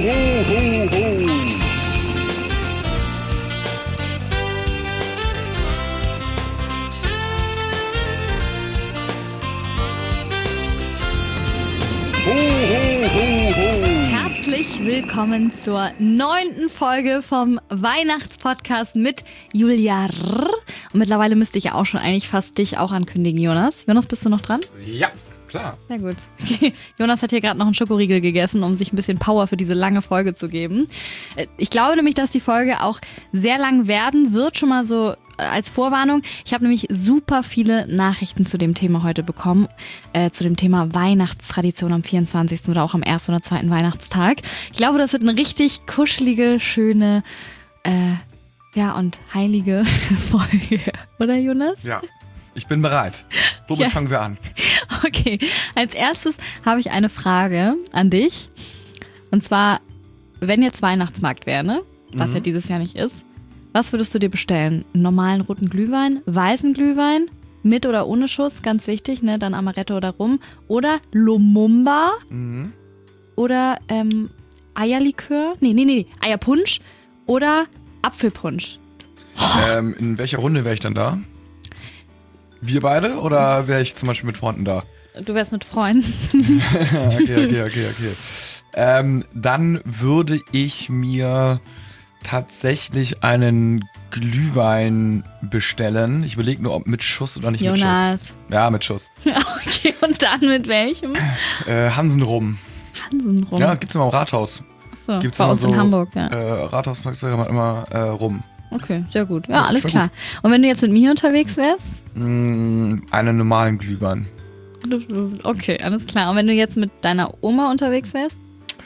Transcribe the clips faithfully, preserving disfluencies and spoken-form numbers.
ho, ho. Ho, ho, ho, ho. Herzlich willkommen zur neunten Folge vom Weihnachtspodcast mit Julia R. Und mittlerweile müsste ich ja auch schon eigentlich fast dich auch ankündigen, Jonas. Jonas, bist du noch dran? Ja, klar. Sehr gut. Jonas hat hier gerade noch einen Schokoriegel gegessen, um sich ein bisschen Power für diese lange Folge zu geben. Ich glaube nämlich, dass die Folge auch sehr lang werden wird, schon mal so als Vorwarnung. Ich habe nämlich super viele Nachrichten zu dem Thema heute bekommen, äh, zu dem Thema Weihnachtstradition am vierundzwanzigsten oder auch am ersten oder zweiten Weihnachtstag. Ich glaube, das wird eine richtig kuschelige, schöne äh, ja und heilige Folge. Oder, Jonas? Ja, ich bin bereit. Womit Ja. fangen wir an? Okay, als erstes habe ich eine Frage an dich. Und zwar, wenn jetzt Weihnachtsmarkt wäre, ne? Was Mhm. ja dieses Jahr nicht ist, was würdest du dir bestellen? Einen normalen roten Glühwein, weißen Glühwein, mit oder ohne Schuss, ganz wichtig, ne? Dann Amaretto oder Rum. Oder Lumumba Mhm. oder ähm, Eierlikör, nee, nee, nee, Eierpunsch oder Apfelpunsch. Ähm, in welcher Runde wäre ich dann da? Wir beide oder wäre ich zum Beispiel mit Freunden da? Du wärst mit Freunden. okay, okay, okay, okay. Ähm, dann würde ich mir tatsächlich einen Glühwein bestellen. Ich überlege nur, ob mit Schuss oder nicht mit Jonas. Schuss. Ja, mit Schuss. Okay, und dann mit welchem? Äh, Hansen rum. Hansen rum. Ja, das gibt's immer im Rathaus. so, Gibt's bei immer uns so, in Hamburg, ja. Äh, Rathaus immer, immer äh, rum. Okay, sehr gut. Ja, Ja, alles sehr klar. Und wenn du jetzt mit mir unterwegs wärst? Mm, einen normalen Glühwein. Okay, alles klar. Und wenn du jetzt mit deiner Oma unterwegs wärst?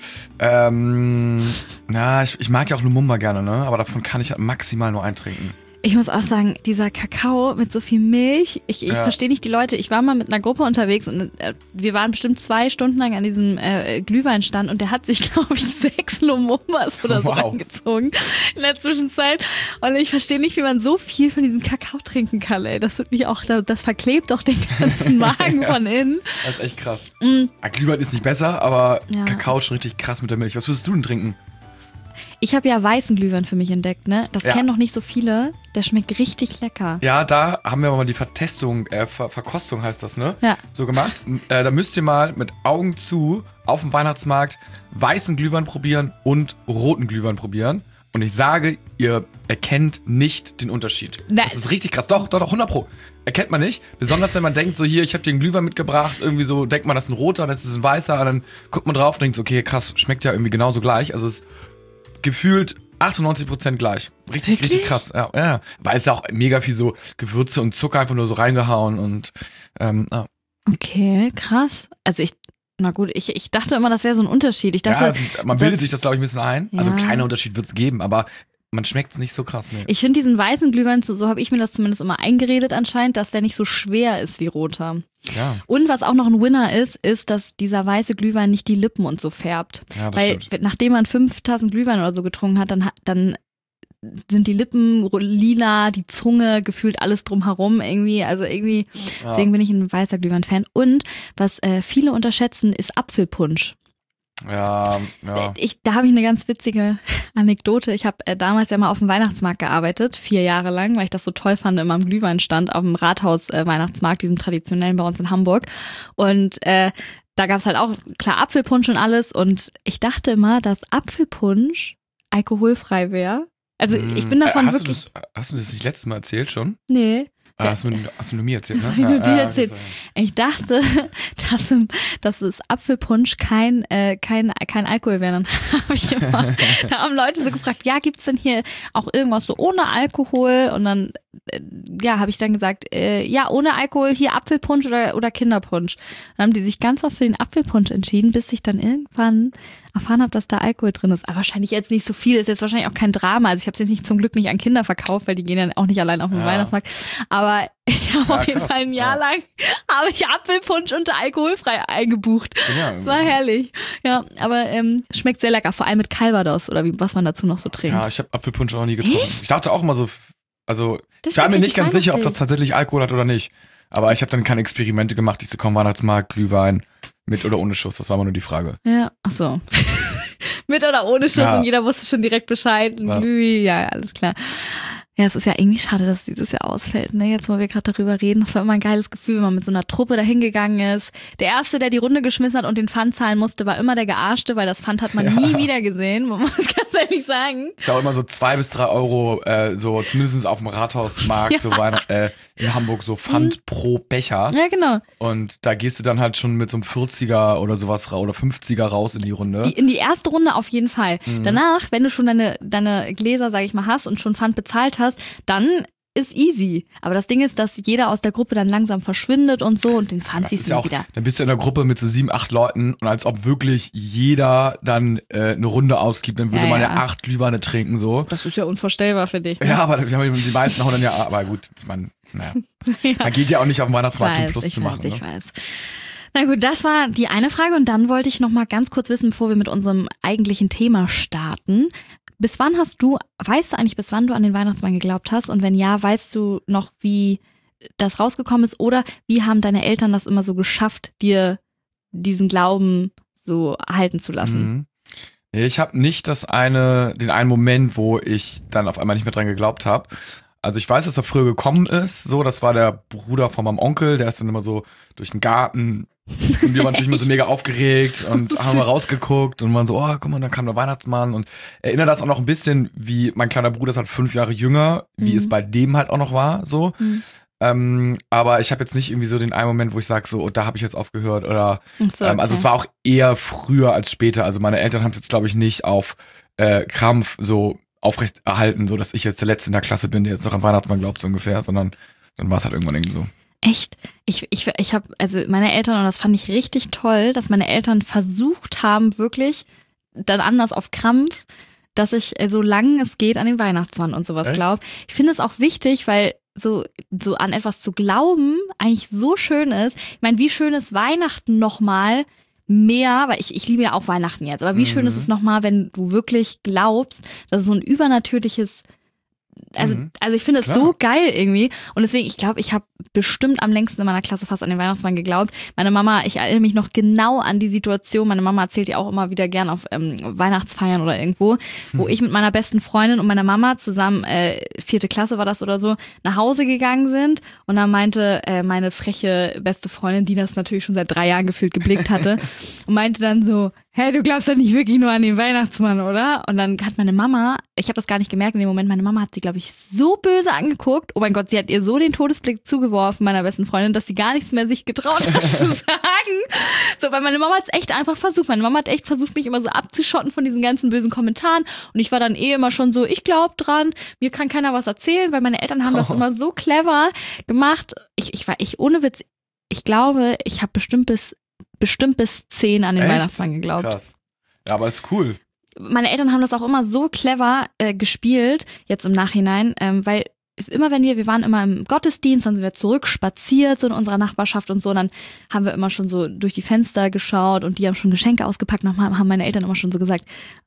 Ähm, na, ich, ich mag ja auch Lumumba gerne, ne? Aber davon kann ich halt maximal nur eintrinken. Ich muss auch sagen, dieser Kakao mit so viel Milch, ich, ich Ja. verstehe nicht die Leute. Ich war mal mit einer Gruppe unterwegs und äh, wir waren bestimmt zwei Stunden lang an diesem äh, Glühweinstand und der hat sich, glaube ich, sechs Lumumbas oder so Wow. angezogen in der Zwischenzeit. Und ich verstehe nicht, wie man so viel von diesem Kakao trinken kann, ey. Das wird mich auch, das verklebt doch den ganzen Magen von innen. Das ist echt krass. Mm. Ah, Glühwein ist nicht besser, aber Ja. Kakao ist schon richtig krass mit der Milch. Was würdest du denn trinken? Ich habe ja weißen Glühwein für mich entdeckt, ne? Das Ja. kennen noch nicht so viele. Der schmeckt richtig lecker. Ja, da haben wir mal die Vertestung, äh, Ver Verkostung heißt das, ne? Ja. So gemacht. Äh, da müsst ihr mal mit Augen zu auf dem Weihnachtsmarkt weißen Glühwein probieren und roten Glühwein probieren. Und ich sage, ihr erkennt nicht den Unterschied. Nein. Das ist richtig krass. Doch, doch, doch, hundert Pro. Erkennt man nicht. Besonders wenn man denkt, so hier, ich habe dir einen Glühwein mitgebracht. Irgendwie so, denkt man, das ist ein roter, das ist ein weißer. Und dann guckt man drauf und denkt, so, okay, krass, schmeckt ja irgendwie genauso gleich. Also es ist gefühlt achtundneunzig Prozent gleich. Richtig, Wirklich? richtig krass. Ja, ja. Weil es ja auch mega viel so Gewürze und Zucker einfach nur so reingehauen und ähm, ja. Okay, krass. Also ich, na gut, ich, ich dachte immer, das wäre so ein Unterschied. Ich dachte, ja, man bildet das- sich das, glaube ich, ein bisschen ein. Also Ja. ein kleiner Unterschied wird es geben, aber man schmeckt es nicht so krass. Nee. ich finde diesen weißen Glühwein, so, so habe ich mir das zumindest immer eingeredet anscheinend, dass der nicht so schwer ist wie roter. Ja, Und was auch noch ein Winner ist, ist, dass dieser weiße Glühwein nicht die Lippen und so färbt. ja, das Weil stimmt. nachdem man fünf Tassen Glühwein oder so getrunken hat, dann, hat- dann sind die Lippen ro- lila, die Zunge, gefühlt alles drumherum irgendwie. Also irgendwie, Ja. deswegen bin ich ein weißer Glühwein-Fan. Und was äh, viele unterschätzen, ist Apfelpunsch. Ja, ja. Ich, da habe ich eine ganz witzige Anekdote. Ich habe äh, damals ja mal auf dem Weihnachtsmarkt gearbeitet, vier Jahre lang, weil ich das so toll fand, immer am Glühweinstand auf dem Rathaus-Weihnachtsmarkt, diesem traditionellen bei uns in Hamburg. Und äh, da gab es halt auch, klar, Apfelpunsch und alles. Und ich dachte immer, dass Apfelpunsch alkoholfrei wäre. Also ich bin davon Hm. hast wirklich... Du das, hast du das nicht letztes Mal erzählt schon? Nee. Ah, hast, du, hast du nur mir erzählt, ne? Das hab ich nur dir okay, erzählt. so, ja. Ich dachte, dass, im, dass das Apfelpunsch kein, äh, kein, kein Alkohol wäre. Dann habe ich immer, da haben Leute so gefragt, ja, gibt's denn hier auch irgendwas so ohne Alkohol? Und dann, äh, ja, habe ich dann gesagt, äh, ja, ohne Alkohol, hier Apfelpunsch oder, oder Kinderpunsch. Dann haben die sich ganz oft für den Apfelpunsch entschieden, bis ich dann irgendwann erfahren habe, dass da Alkohol drin ist. Aber wahrscheinlich jetzt nicht so viel, ist jetzt wahrscheinlich auch kein Drama. Also ich habe es jetzt nicht zum Glück nicht an Kinder verkauft, weil die gehen dann auch nicht allein auf den Ja. Weihnachtsmarkt. Aber ich habe Ja, auf jeden krass. Fall ein Jahr Ja. lang habe ich Apfelpunsch unter alkoholfrei eingebucht. Ja, Das war herrlich. Ja, aber ähm, schmeckt sehr lecker, vor allem mit Calvados oder wie, was man dazu noch so trinkt. Ja, ich habe Apfelpunsch auch nie getrunken. Ich dachte auch immer so, f- also Das ich war schmeckt mir nicht richtig ganz sicher, ob das weihnachtlich. tatsächlich Alkohol hat oder nicht. Aber ich habe dann keine Experimente gemacht. Ich so, komm, Weihnachtsmarkt, Glühwein, mit oder ohne Schuss. Das war immer nur die Frage. Ja, ach so. Mit oder ohne Schuss Ja. und jeder wusste schon direkt Bescheid. Und Ja. Glüh, ja, alles klar. Ja, es ist ja irgendwie schade, dass es dieses Jahr ausfällt, ne? Jetzt, wo wir gerade darüber reden. Das war immer ein geiles Gefühl, wenn man mit so einer Truppe dahin gegangen ist. Der Erste, der die Runde geschmissen hat und den Pfand zahlen musste, war immer der Gearschte, weil das Pfand hat man Ja. nie wieder gesehen. Man muss ganz ehrlich sagen. Ist ja auch immer so zwei bis drei Euro, äh, so zumindest auf dem Rathausmarkt, Ja. so Weihnacht, äh, in Hamburg, so Pfand pro Becher. Ja, genau. Und da gehst du dann halt schon mit so einem vierziger oder sowas ra- oder fünfziger raus in die Runde. Die, in die erste Runde auf jeden Fall. Mhm. Danach, wenn du schon deine, deine Gläser, sag ich mal, hast und schon Pfand bezahlt hast, dann ist easy. Aber das Ding ist, dass jeder aus der Gruppe dann langsam verschwindet und so und den Pfand Das siehst ist du ja nie auch, wieder. dann bist du in einer Gruppe mit so sieben, acht Leuten und als ob wirklich jeder dann äh, eine Runde ausgibt, dann würde Ja, man ja ja. acht Glühweine trinken, so. Das ist ja unvorstellbar für dich. Ne? Ja, aber die, haben- die meisten hauen dann ja, aber gut, ich meine, naja. Ja. Man geht ja auch nicht auf den Ich Weihnachtsmarkt, um weiß, Plus ich zu weiß, machen. ich Ne? weiß. Na gut, das war die eine Frage und dann wollte ich noch mal ganz kurz wissen, bevor wir mit unserem eigentlichen Thema starten. Bis wann hast du, weißt du eigentlich, bis wann du an den Weihnachtsmann geglaubt hast? Und wenn ja, weißt du noch, wie das rausgekommen ist? Oder wie haben deine Eltern das immer so geschafft, dir diesen Glauben so erhalten zu lassen? Mhm. Nee, ich habe nicht das eine, den einen Moment, wo ich dann auf einmal nicht mehr dran geglaubt habe. Also ich weiß, dass er früher gekommen ist, so, das war der Bruder von meinem Onkel, der ist dann immer so durch den Garten und wir waren natürlich immer so mega aufgeregt und haben mal rausgeguckt und waren so, oh, guck mal, dann kam der Weihnachtsmann und erinnere das auch noch ein bisschen, wie mein kleiner Bruder ist halt fünf Jahre jünger, wie Mhm. es bei dem halt auch noch war, so. Mhm. Ähm, aber ich habe jetzt nicht irgendwie so den einen Moment, wo ich sage, so, oh, da habe ich jetzt aufgehört oder Ach so, ähm, also okay. es war auch eher früher als später. Also meine Eltern haben es jetzt, glaube ich, nicht auf äh, Krampf so aufrecht erhalten, so dass ich jetzt der Letzte in der Klasse bin, der jetzt noch an Weihnachtsmann glaubt, so ungefähr, sondern dann war es halt irgendwann irgendwie so. Echt? Ich, ich, ich habe, also meine Eltern, und das fand ich richtig toll, dass meine Eltern versucht haben, wirklich dann anders auf Krampf, dass ich äh, so lange es geht an den Weihnachtsmann und sowas Echt? glaube. Ich finde es auch wichtig, weil so, so an etwas zu glauben eigentlich so schön ist. Ich meine, wie schön ist Weihnachten nochmal mehr, weil ich, ich liebe ja auch Weihnachten jetzt, aber wie schön Mhm. ist es nochmal, wenn du wirklich glaubst, dass es so ein übernatürliches, also, Mhm. also ich finde es Klar. so geil irgendwie und deswegen, ich glaube, ich habe bestimmt am längsten in meiner Klasse fast an den Weihnachtsmann geglaubt. Meine Mama, ich erinnere mich noch genau an die Situation, meine Mama erzählt ja auch immer wieder gern auf ähm, Weihnachtsfeiern oder irgendwo, wo ich mit meiner besten Freundin und meiner Mama zusammen, äh, vierte Klasse war das oder so, nach Hause gegangen sind und dann meinte äh, meine freche beste Freundin, die das natürlich schon seit drei Jahren gefühlt geblickt hatte und meinte dann so, hä, du glaubst doch nicht wirklich nur an den Weihnachtsmann, oder? Und dann hat meine Mama, ich habe das gar nicht gemerkt in dem Moment, meine Mama hat sie, glaube ich, so böse angeguckt. Oh mein Gott, sie hat ihr so den Todesblick zugeworfen, meiner besten Freundin, dass sie gar nichts mehr sich getraut hat zu sagen. So, weil meine Mama hat es echt einfach versucht. Meine Mama hat echt versucht, mich immer so abzuschotten von diesen ganzen bösen Kommentaren. Und ich war dann eh immer schon so, ich glaube dran, mir kann keiner was erzählen, weil meine Eltern haben das Oh. immer so clever gemacht. Ich, ich war, ich, ohne Witz, ich glaube, ich habe bestimmt bis bestimmt bis zehn an den Echt? Weihnachtsmann geglaubt. Krass. Ja, aber ist cool. Meine Eltern haben das auch immer so clever äh, gespielt, jetzt im Nachhinein, ähm, weil immer wenn wir, wir waren immer im Gottesdienst, dann sind wir zurück spaziert so in unserer Nachbarschaft und so, und dann haben wir immer schon so durch die Fenster geschaut und die haben schon Geschenke ausgepackt, und dann haben meine Eltern immer schon so gesagt,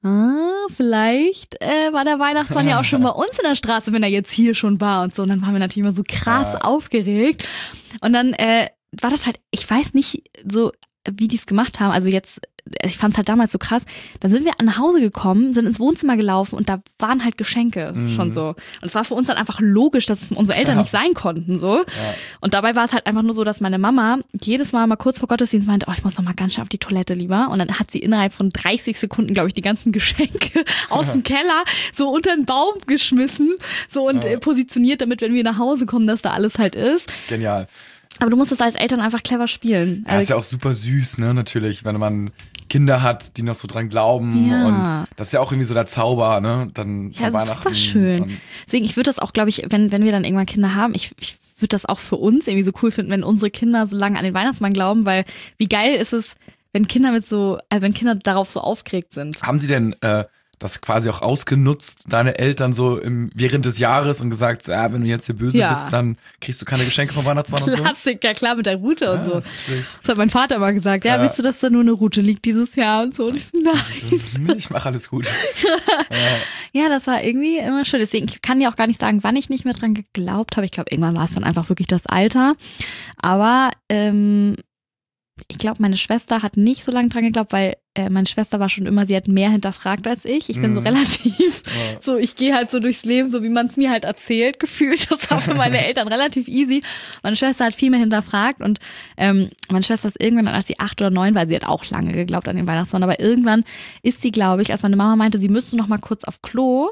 ah, vielleicht äh, war der Weihnachtsmann ja auch schon bei uns in der Straße, wenn er jetzt hier schon war und so, und dann waren wir natürlich immer so krass Ja. aufgeregt und dann äh, war das halt, ich weiß nicht so, wie die es gemacht haben, also jetzt, ich fand es halt damals so krass, dann sind wir nach Hause gekommen, sind ins Wohnzimmer gelaufen und da waren halt Geschenke Mhm. schon so. Und es war für uns dann einfach logisch, dass es unsere Eltern Ja. nicht sein konnten, so. Ja. Und dabei war es halt einfach nur so, dass meine Mama jedes Mal mal kurz vor Gottesdienst meinte, oh, ich muss noch mal ganz schnell auf die Toilette lieber. Und dann hat sie innerhalb von dreißig Sekunden, glaube ich, die ganzen Geschenke aus dem Keller so unter den Baum geschmissen, so und Ja. äh, positioniert, damit, wenn wir nach Hause kommen, dass da alles halt ist. Genial. Aber du musst es als Eltern einfach clever spielen. Ja, ist ja auch super süß, ne, natürlich, wenn man Kinder hat, die noch so dran glauben Ja. und das ist ja auch irgendwie so der Zauber, ne, dann von Ja, das ist Weihnachten. super schön. Und Deswegen, ich würde das auch, glaube ich, wenn, wenn wir dann irgendwann Kinder haben, ich, ich würde das auch für uns irgendwie so cool finden, wenn unsere Kinder so lange an den Weihnachtsmann glauben, weil wie geil ist es, wenn Kinder mit so, äh, wenn Kinder darauf so aufgeregt sind. Haben sie denn äh, das quasi auch ausgenutzt, deine Eltern so im, während des Jahres und gesagt, ah, wenn du jetzt hier böse Ja. bist, dann kriegst du keine Geschenke vom Weihnachtsmann und so? Klassiker, klar, mit der Route Ja, und so. das ist natürlich- Das hat mein Vater immer gesagt. Ja, Ja. willst du, dass da nur eine Route liegt dieses Jahr und so? Und ich so, nein. Nee, ich mache alles gut. ja. Ja, das war irgendwie immer schön. Deswegen, ich kann dir auch gar nicht sagen, wann ich nicht mehr dran geglaubt habe. Ich glaube, irgendwann war es dann einfach wirklich das Alter. Aber ähm, ich glaube, meine Schwester hat nicht so lange dran geglaubt, weil äh, meine Schwester war schon immer, sie hat mehr hinterfragt als ich. Ich bin Mhm. so relativ, Ja. so ich gehe halt so durchs Leben, so wie man es mir halt erzählt, gefühlt. Das war für meine Eltern relativ easy. Meine Schwester hat viel mehr hinterfragt und ähm, meine Schwester ist irgendwann, als sie acht oder neun war, sie hat auch lange geglaubt an den Weihnachtsmann, aber irgendwann ist sie, glaube ich, als meine Mama meinte, sie müsste noch mal kurz auf Klo,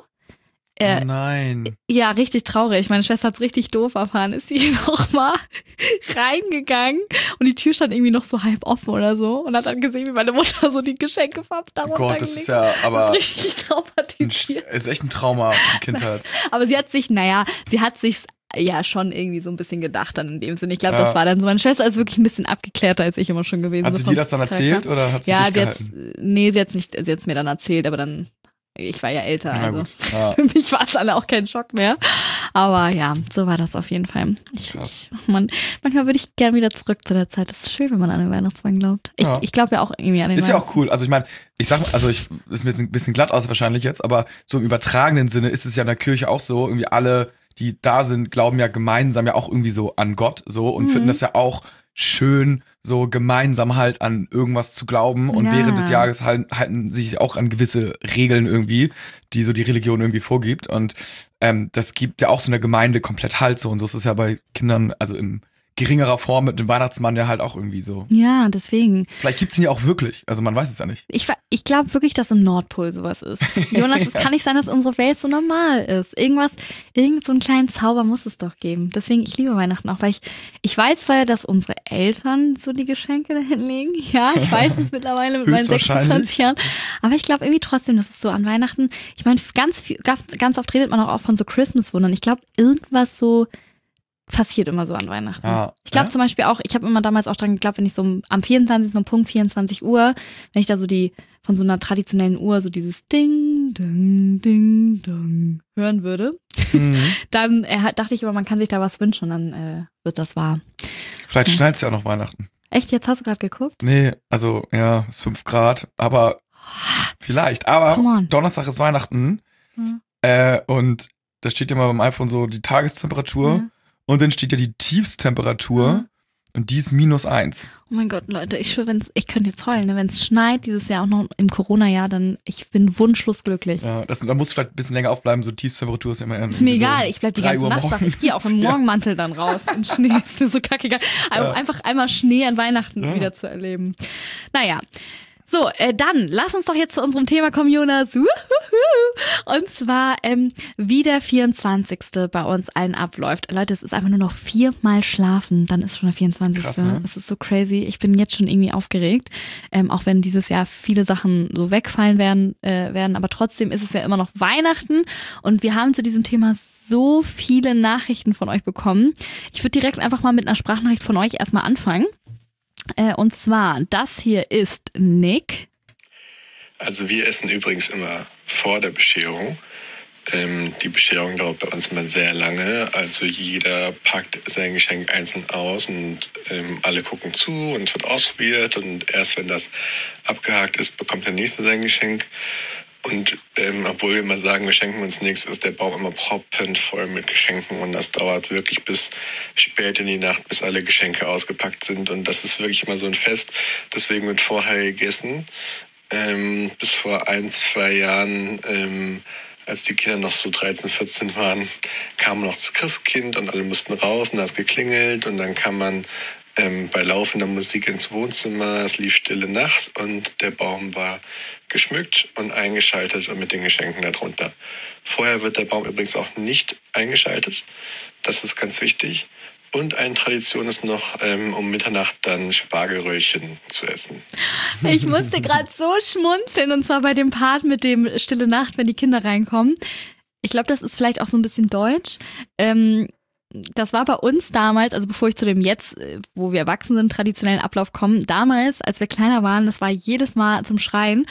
Äh, oh nein. ja, richtig traurig. Meine Schwester hat's richtig doof erfahren. Ist sie noch mal reingegangen und die Tür stand irgendwie noch so halb offen oder so und hat dann gesehen, wie meine Mutter so die Geschenke Oh darunter Gott, das gelegt ist ja aber Das ist richtig ein, traumatisiert. ist echt ein Trauma in Kindheit. Aber sie hat sich, naja, sie hat sich ja schon irgendwie so ein bisschen gedacht dann in dem Sinne. Ich glaube, Ja. das war dann so. Meine Schwester ist wirklich ein bisschen abgeklärter als ich immer schon gewesen. Hat so sie vom dir das dann Charakter. erzählt oder hat sie Ja, dich sie hat's, gehalten? nee, sie hat's nicht, sie hat's mir dann erzählt, aber dann, ich war ja älter, Na also gut. Ja. für mich war es alle auch kein Schock mehr. Aber ja, so war das auf jeden Fall. Ich, Krass. ich, man, manchmal würde ich gerne wieder zurück zu der Zeit. Das ist schön, wenn man an den Weihnachtsmann glaubt. Ich, Ja. ich glaube ja auch irgendwie an den Ist ja Weihnachtsmann. auch cool. Also ich meine, ich sag mal, also ich ist mir jetzt ein bisschen glatt aus wahrscheinlich jetzt, aber so im übertragenen Sinne ist es ja in der Kirche auch so, irgendwie alle, die da sind, glauben ja gemeinsam ja auch irgendwie so an Gott so und Mhm. finden das ja auch schön, so gemeinsam halt an irgendwas zu glauben und Ja. während des Jahres halt, halten sich auch an gewisse Regeln irgendwie, die so die Religion irgendwie vorgibt und ähm, das gibt ja auch so einer Gemeinde komplett Halt so und so ist es ja bei Kindern, also in geringerer Form mit dem Weihnachtsmann ja halt auch irgendwie so. Ja, deswegen. Vielleicht gibt's ihn ja auch wirklich, also man weiß es ja nicht. Ich, ver- ich glaube wirklich, dass im Nordpol sowas ist. Jonas, es kann nicht sein, dass unsere Welt so normal ist. Irgendwas, irgend so einen kleinen Zauber muss es doch geben. Deswegen, ich liebe Weihnachten auch, weil ich, ich weiß zwar, dass unsere Eltern so die Geschenke da hinlegen. Ja, ich weiß es mittlerweile mit meinen Höchstwahrscheinlich. sechsundzwanzig Jahren. Aber ich glaube irgendwie trotzdem, dass es so an Weihnachten, ich meine, ganz, viel- ganz, ganz oft redet man auch, auch von so Christmas-Wundern. Ich glaube, irgendwas so passiert immer so an Weihnachten. Ah, ich glaube ja? zum Beispiel auch, ich habe immer damals auch dran geglaubt, wenn ich so um- am vierundzwanzigsten um Punkt vierundzwanzig Uhr, wenn ich da so die von so einer traditionellen Uhr so dieses Ding, Ding, Ding, Ding hören würde, Mhm. dann äh, dachte ich immer, man kann sich da was wünschen und dann äh, wird das wahr. Vielleicht Ja. schneit's ja auch noch Weihnachten. Echt, jetzt hast du gerade geguckt? Nee, also ja, ist fünf Grad, aber vielleicht. Aber Come on. Donnerstag ist Weihnachten Ja. äh, und da steht ja mal beim iPhone so die Tagestemperatur Ja. und dann steht ja die Tiefstemperatur Ja. und die ist minus eins. Oh mein Gott, Leute, ich schwöre, wenn's, ich könnte jetzt heulen, ne? Wenn es schneit dieses Jahr auch noch im Corona-Jahr, dann ich bin wunschlos glücklich. Ja, das, da musst du vielleicht ein bisschen länger aufbleiben, so Tiefstemperatur ist ja immer Ist mir irgendwie so egal, ich bleib die drei ganze Uhr Nacht wach. morgens. Ich gehe auch im Ja. Morgenmantel dann raus im Schnee. Ist mir so kackegal. Also Ja. einfach einmal Schnee an Weihnachten Ja. wieder zu erleben. Naja. So, äh, dann lass uns doch jetzt zu unserem Thema kommen, Jonas. Uhuhu. Und zwar, ähm, wie der vierundzwanzigste bei uns allen abläuft. Leute, es ist einfach nur noch viermal schlafen, dann ist schon der vierundzwanzigste Krass, ne? Es ist so crazy. Ich bin jetzt schon irgendwie aufgeregt. Ähm, auch wenn dieses Jahr viele Sachen so wegfallen werden, äh, werden. Aber trotzdem ist es ja immer noch Weihnachten. Und wir haben zu diesem Thema so viele Nachrichten von euch bekommen. Ich würde direkt einfach mal mit einer Sprachnachricht von euch erstmal anfangen. Äh, und zwar, das hier ist Nick. Also wir essen übrigens immer vor der Bescherung. Ähm, die Bescherung dauert bei uns immer sehr lange. Also jeder packt sein Geschenk einzeln aus und ähm, alle gucken zu und es wird ausprobiert. Und erst wenn das abgehakt ist, bekommt der Nächste sein Geschenk. Und ähm, obwohl wir immer sagen, wir schenken uns nichts, ist der Baum immer proppenvoll voll mit Geschenken. Und das dauert wirklich bis spät in die Nacht, bis alle Geschenke ausgepackt sind. Und das ist wirklich immer so ein Fest. Deswegen wird vorher gegessen. Ähm, bis vor ein, zwei Jahren, ähm, als die Kinder noch so dreizehn, vierzehn waren, kam noch das Christkind und alle mussten raus und da hat geklingelt. Und dann kam man ähm, bei laufender Musik ins Wohnzimmer, es lief Stille Nacht und der Baum war geschmückt und eingeschaltet und mit den Geschenken darunter. Vorher wird der Baum übrigens auch nicht eingeschaltet. Das ist ganz wichtig. Und eine Tradition ist noch, ähm, um Mitternacht dann Spargelröllchen zu essen. Ich musste gerade so schmunzeln und zwar bei dem Part mit dem Stille Nacht, wenn die Kinder reinkommen. Ich glaube, das ist vielleicht auch so ein bisschen deutsch. Ähm, das war bei uns damals, also bevor ich zu dem jetzt, äh, wo wir erwachsen sind, traditionellen Ablauf kommen, damals, als wir kleiner waren, das war jedes Mal zum Schreien.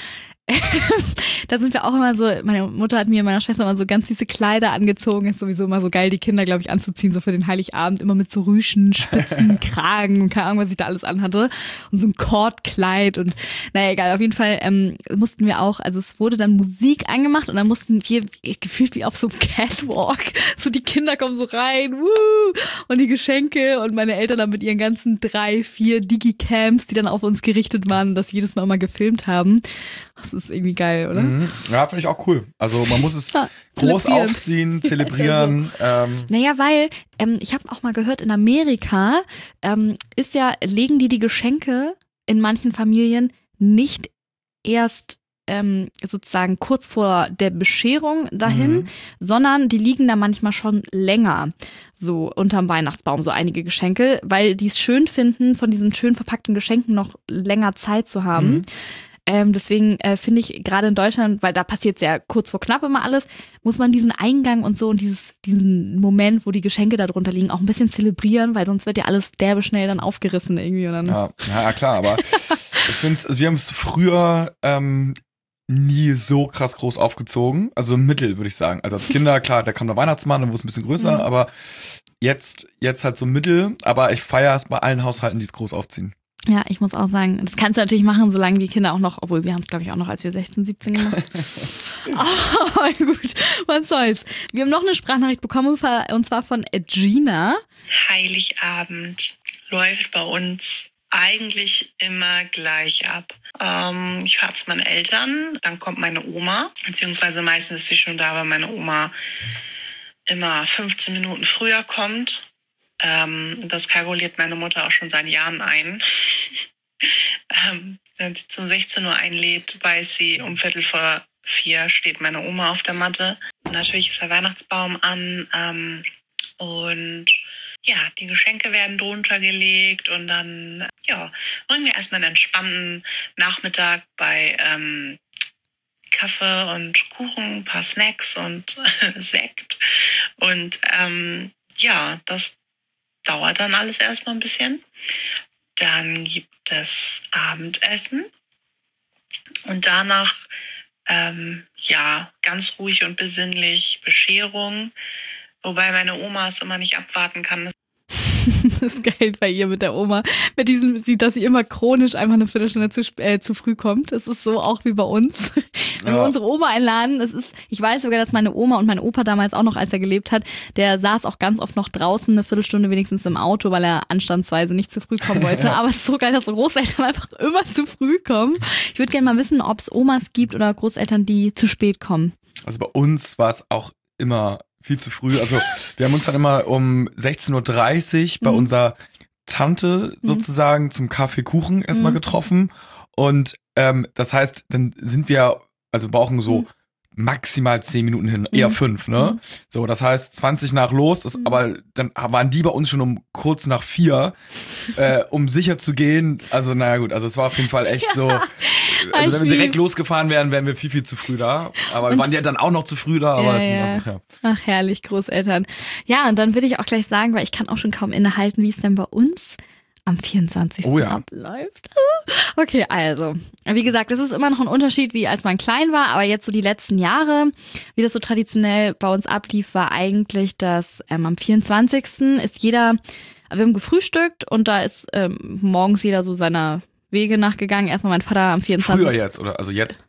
da sind wir auch immer so, meine Mutter hat mir und meiner Schwester immer so ganz süße Kleider angezogen. Ist sowieso immer so geil, die Kinder, glaube ich, anzuziehen, so für den Heiligabend. Immer mit so Rüschen, Spitzen, Kragen und keine Ahnung, was ich da alles anhatte. Und so ein Kordkleid und naja, egal. Auf jeden Fall ähm, mussten wir auch, also es wurde dann Musik angemacht und dann mussten wir gefühlt wie auf so einem Catwalk, so die Kinder kommen so rein, woo, und die Geschenke und meine Eltern dann mit ihren ganzen drei, vier Digicams, die dann auf uns gerichtet waren und das jedes Mal mal gefilmt haben. Das ist irgendwie geil, oder? Mhm. Ja, finde ich auch cool. Also man muss es Ja, groß zelebrieren. aufziehen, zelebrieren. ähm, Naja, weil ähm, ich habe auch mal gehört, in Amerika ähm, ist ja, legen die die Geschenke in manchen Familien nicht erst ähm, sozusagen kurz vor der Bescherung dahin, Mhm. sondern die liegen da manchmal schon länger so unterm Weihnachtsbaum, so einige Geschenke, weil die es schön finden, von diesen schön verpackten Geschenken noch länger Zeit zu haben. Mhm. Ähm, deswegen äh, finde ich gerade in Deutschland, weil da passiert ja kurz vor knapp immer alles, muss man diesen Eingang und so und dieses, diesen Moment, wo die Geschenke da drunter liegen, auch ein bisschen zelebrieren, weil sonst wird ja alles derbe schnell dann aufgerissen irgendwie. Und dann Ja, ja, klar, aber ich finde, also wir haben es früher ähm, nie so krass groß aufgezogen. Also im Mittel, würde ich sagen. Also als Kinder, klar, da kam der Weihnachtsmann, dann wurde es ein bisschen größer, Mhm. aber jetzt, jetzt halt so Mittel. Aber ich feiere es bei allen Haushalten, die es groß aufziehen. Ja, ich muss auch sagen, das kannst du natürlich machen, solange die Kinder auch noch, obwohl wir haben es, glaube ich, auch noch, als wir sechzehn, siebzehn gemacht. Aber gut, was soll's. Wir haben noch eine Sprachnachricht bekommen, und zwar von Gina. Heiligabend läuft bei uns eigentlich immer gleich ab. Ähm, ich fahre zu meinen Eltern, dann kommt meine Oma, beziehungsweise meistens ist sie schon da, weil meine Oma immer fünfzehn Minuten früher kommt. Ähm, das kalkuliert meine Mutter auch schon seit Jahren ein. ähm, wenn sie zum sechzehn Uhr einlädt, weiß sie, um Viertel vor vier steht meine Oma auf der Matte. Und natürlich ist der Weihnachtsbaum an ähm, und ja, die Geschenke werden drunter gelegt und dann ja, bringen wir erstmal einen entspannten Nachmittag bei ähm, Kaffee und Kuchen, ein paar Snacks und Sekt. Und ähm, ja, das dauert dann alles erstmal ein bisschen. Dann gibt es Abendessen und danach ähm, ja, ganz ruhig und besinnlich Bescherung. Wobei meine Oma es immer nicht abwarten kann. Das ist geil bei ihr mit der Oma. Mit diesem, sie, dass sie immer chronisch einfach eine Viertelstunde zu, äh, zu früh kommt. Das ist so auch wie bei uns. Wenn wir Ja. unsere Oma einladen, das ist, ich weiß sogar, dass meine Oma und mein Opa damals auch noch, als er gelebt hat, der saß auch ganz oft noch draußen eine Viertelstunde wenigstens im Auto, weil er anstandsweise nicht zu früh kommen wollte. Aber es ist so geil, dass so Großeltern einfach immer zu früh kommen. Ich würde gerne mal wissen, ob es Omas gibt oder Großeltern, die zu spät kommen. Also bei uns war es auch immer viel zu früh. Also wir haben uns dann immer um sechzehn Uhr dreißig bei Mhm. unserer Tante sozusagen zum Kaffeekuchen erstmal Mhm. getroffen. Und ähm, das heißt, dann sind wir, also brauchen so Mhm. maximal zehn Minuten hin, eher Mhm. fünf, ne? Mhm. So, das heißt zwanzig nach los, das, Mhm. aber dann waren die bei uns schon um kurz nach vier, äh, um sicher zu gehen. Also naja gut, also es war auf jeden Fall echt so, also wenn wir ich direkt lieb's. losgefahren wären, wären wir viel, viel zu früh da. Aber wir Und- waren ja dann auch noch zu früh da, aber Ja, es sind ja. einfach, ja. Ach, herrlich, Großeltern. Ja, und dann würde ich auch gleich sagen, weil ich kann auch schon kaum innehalten, wie es denn bei uns am vierundzwanzigsten Oh ja. abläuft. Okay, also, wie gesagt, das ist immer noch ein Unterschied, wie als man klein war, aber jetzt so die letzten Jahre, wie das so traditionell bei uns ablief, war eigentlich, dass ähm, am vierundzwanzigsten ist jeder, wir haben gefrühstückt und da ist ähm, morgens jeder so seiner Wege nachgegangen. Erstmal mein Vater am vierundzwanzigsten Früher jetzt, oder? Also jetzt.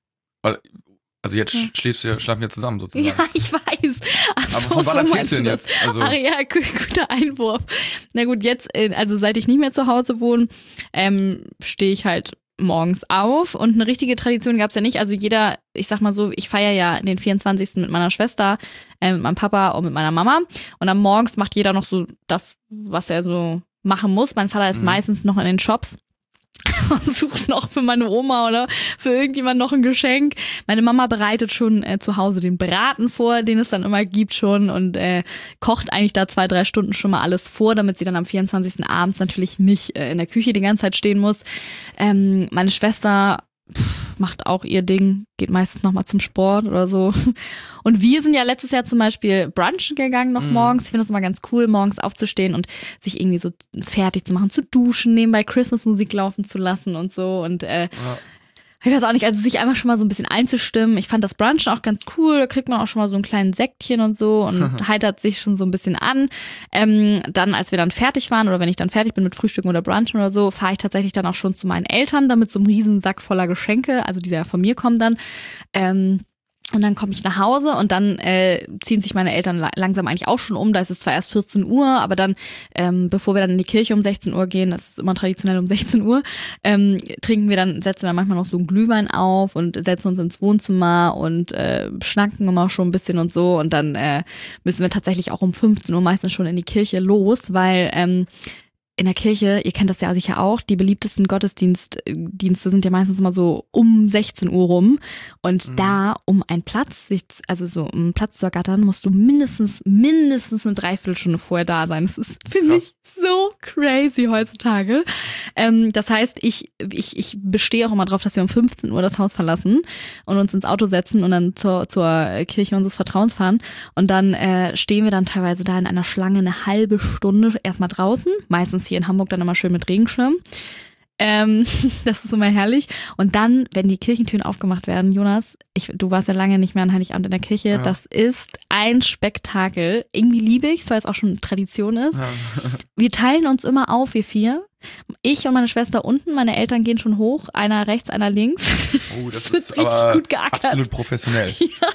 Also jetzt Ja. schläfst du, schlafen wir zusammen sozusagen. Ja, ich weiß. Ach Aber so, von wann so erzählst meinst du denn das. jetzt? Also, Ach ja, gu- guter Einwurf. Na gut, jetzt, äh, also seit ich nicht mehr zu Hause wohne, ähm, stehe ich halt morgens auf und eine richtige Tradition gab es ja nicht. Also jeder, ich sag mal so, ich feiere ja den vierundzwanzigsten mit meiner Schwester, äh, mit meinem Papa und mit meiner Mama und dann morgens macht jeder noch so das, was er so machen muss. Mein Vater ist Mhm. meistens noch in den Shops und sucht noch für meine Oma oder für irgendjemand noch ein Geschenk. Meine Mama bereitet schon äh, zu Hause den Braten vor, den es dann immer gibt schon und äh, kocht eigentlich da zwei, drei Stunden schon mal alles vor, damit sie dann am vierundzwanzigsten abends natürlich nicht äh, in der Küche die ganze Zeit stehen muss. Ähm, meine Schwester pff, macht auch ihr Ding, geht meistens nochmal zum Sport oder so. Und wir sind ja letztes Jahr zum Beispiel brunchen gegangen noch Mhm. morgens. Ich finde das immer ganz cool, morgens aufzustehen und sich irgendwie so fertig zu machen, zu duschen, nebenbei Christmas-Musik laufen zu lassen und so. Und äh, ja. ich weiß auch nicht, also sich einfach schon mal so ein bisschen einzustimmen. Ich fand das Brunchen auch ganz cool. Da kriegt man auch schon mal so einen kleinen Sektchen und so und heitert sich schon so ein bisschen an. Ähm, dann, als wir dann fertig waren oder wenn ich dann fertig bin mit Frühstücken oder Brunchen oder so, fahre ich tatsächlich dann auch schon zu meinen Eltern, damit so einem riesen Sack voller Geschenke, also die ja von mir kommen dann. Ähm, Und dann komme ich nach Hause und dann äh, ziehen sich meine Eltern la- langsam eigentlich auch schon um. Da ist es zwar erst vierzehn Uhr, aber dann, ähm, bevor wir dann in die Kirche um sechzehn Uhr gehen, das ist immer traditionell um sechzehn Uhr, ähm, trinken wir dann, setzen wir dann manchmal noch so einen Glühwein auf und setzen uns ins Wohnzimmer und äh, schnacken immer schon ein bisschen und so. Und dann äh, müssen wir tatsächlich auch um fünfzehn Uhr meistens schon in die Kirche los, weil ähm, in der Kirche, ihr kennt das ja sicher auch, die beliebtesten Gottesdienste sind ja meistens immer so um sechzehn Uhr rum. Und mhm. da, um einen Platz, sich, also so um einen Platz zu ergattern, musst du mindestens, mindestens eine Dreiviertelstunde vorher da sein. Das ist, finde ich, so crazy heutzutage. Ähm, das heißt, ich, ich, ich bestehe auch immer drauf, dass wir um fünfzehn Uhr das Haus verlassen und uns ins Auto setzen und dann zur, zur Kirche unseres Vertrauens fahren. Und dann äh, stehen wir dann teilweise da in einer Schlange eine halbe Stunde erstmal draußen, meistens hier in Hamburg dann immer schön mit Regenschirm. Ähm, das ist immer herrlich. Und dann, wenn die Kirchentüren aufgemacht werden, Jonas, ich, du warst ja lange nicht mehr an Heiligabend in der Kirche, ja. Das ist ein Spektakel. Irgendwie liebe ich es, weil es auch schon Tradition ist. Ja. Wir teilen uns immer auf, wir vier. Ich und meine Schwester unten, meine Eltern gehen schon hoch, einer rechts, einer links. Oh, das, das ist aber gut geackert. Absolut professionell. Ja.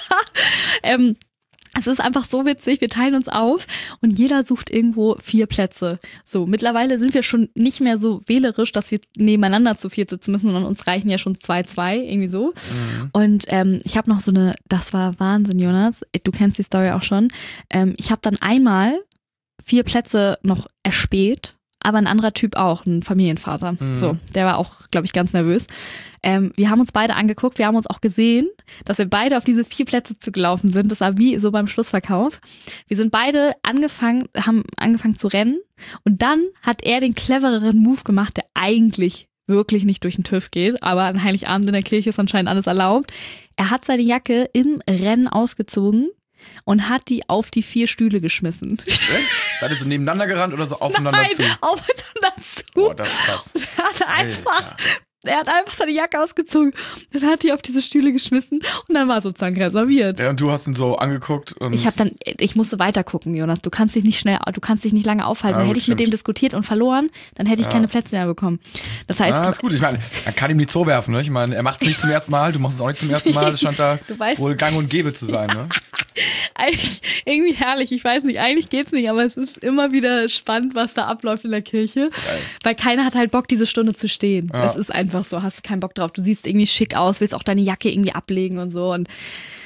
Ähm, Es ist einfach so witzig, wir teilen uns auf und jeder sucht irgendwo vier Plätze. So, mittlerweile sind wir schon nicht mehr so wählerisch, dass wir nebeneinander zu viert sitzen müssen, sondern uns reichen ja schon zwei, zwei, irgendwie so. Mhm. Und ähm, ich habe noch so eine, das war Wahnsinn, Jonas, du kennst die Story auch schon. Ähm, ich habe dann einmal vier Plätze noch erspäht, aber ein anderer Typ auch, ein Familienvater. Mhm. So, der war auch, glaube ich, ganz nervös. Ähm, wir haben uns beide angeguckt, wir haben uns auch gesehen, dass wir beide auf diese vier Plätze zugelaufen sind. Das war wie so beim Schlussverkauf. Wir sind beide angefangen, haben angefangen zu rennen und dann hat er den clevereren Move gemacht, der eigentlich wirklich nicht durch den TÜV geht, aber an Heiligabend in der Kirche ist anscheinend alles erlaubt. Er hat seine Jacke im Rennen ausgezogen und hat die auf die vier Stühle geschmissen. Seid ihr so nebeneinander gerannt oder so aufeinander Nein, zu? aufeinander zu. Boah, das ist krass. Und er hat einfach, er hat einfach seine Jacke ausgezogen und hat die auf diese Stühle geschmissen und dann war sozusagen reserviert. Ja, und du hast ihn so angeguckt und ich habe dann, ich musste weiter gucken, Jonas. Du kannst dich nicht schnell, du kannst dich nicht lange aufhalten. Ja, hätte ich stimmt. mit dem diskutiert und verloren, dann hätte ich Ja. keine Plätze mehr bekommen. Das heißt, ja, ist gut. Ich meine, man kann ihm nicht vorwerfen, ne? Ich meine, er macht es nicht zum ersten Mal, du machst es auch nicht zum ersten Mal. Das scheint da Du weißt- wohl gang und gäbe zu sein, ne? eigentlich irgendwie herrlich. Ich weiß nicht, eigentlich geht's nicht, aber es ist immer wieder spannend, was da abläuft in der Kirche. Geil. Weil keiner hat halt Bock, diese Stunde zu stehen. Ja. Es ist einfach so, hast keinen Bock drauf. Du siehst irgendwie schick aus, willst auch deine Jacke irgendwie ablegen und so. Und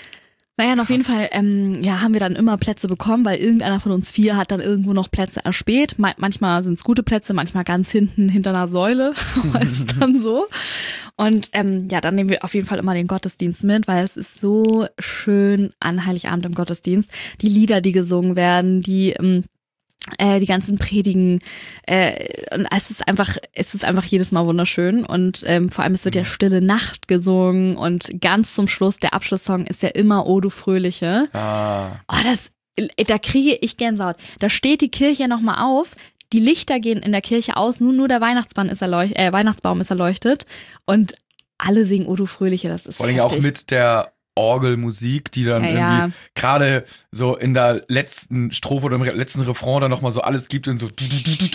naja, und auf jeden Fall ähm, ja, haben wir dann immer Plätze bekommen, weil irgendeiner von uns vier hat dann irgendwo noch Plätze erspäht. Ma- manchmal sind es gute Plätze, manchmal ganz hinten hinter einer Säule. Ist dann so. Und ähm, ja, dann nehmen wir auf jeden Fall immer den Gottesdienst mit, weil es ist so schön an Heiligabend im Gottesdienst. Die Lieder, die gesungen werden, die ähm, äh, die ganzen Predigen. Äh, und es ist einfach, es ist einfach jedes Mal wunderschön. Und ähm, vor allem, es wird ja Stille Nacht gesungen und ganz zum Schluss, der Abschlusssong ist ja immer O du Fröhliche. Ah. Oh, das, da kriege ich Gänsehaut. Da steht die Kirche ja nochmal auf. Die Lichter gehen in der Kirche aus, nur, nur der Weihnachtsbaum ist, erleucht, äh, Weihnachtsbaum ist erleuchtet und alle singen O du Fröhliche, das ist Vor allem heftig. auch mit der Orgelmusik, die dann Ja, irgendwie ja. gerade so in der letzten Strophe oder im letzten Refrain dann nochmal so alles gibt und so. Das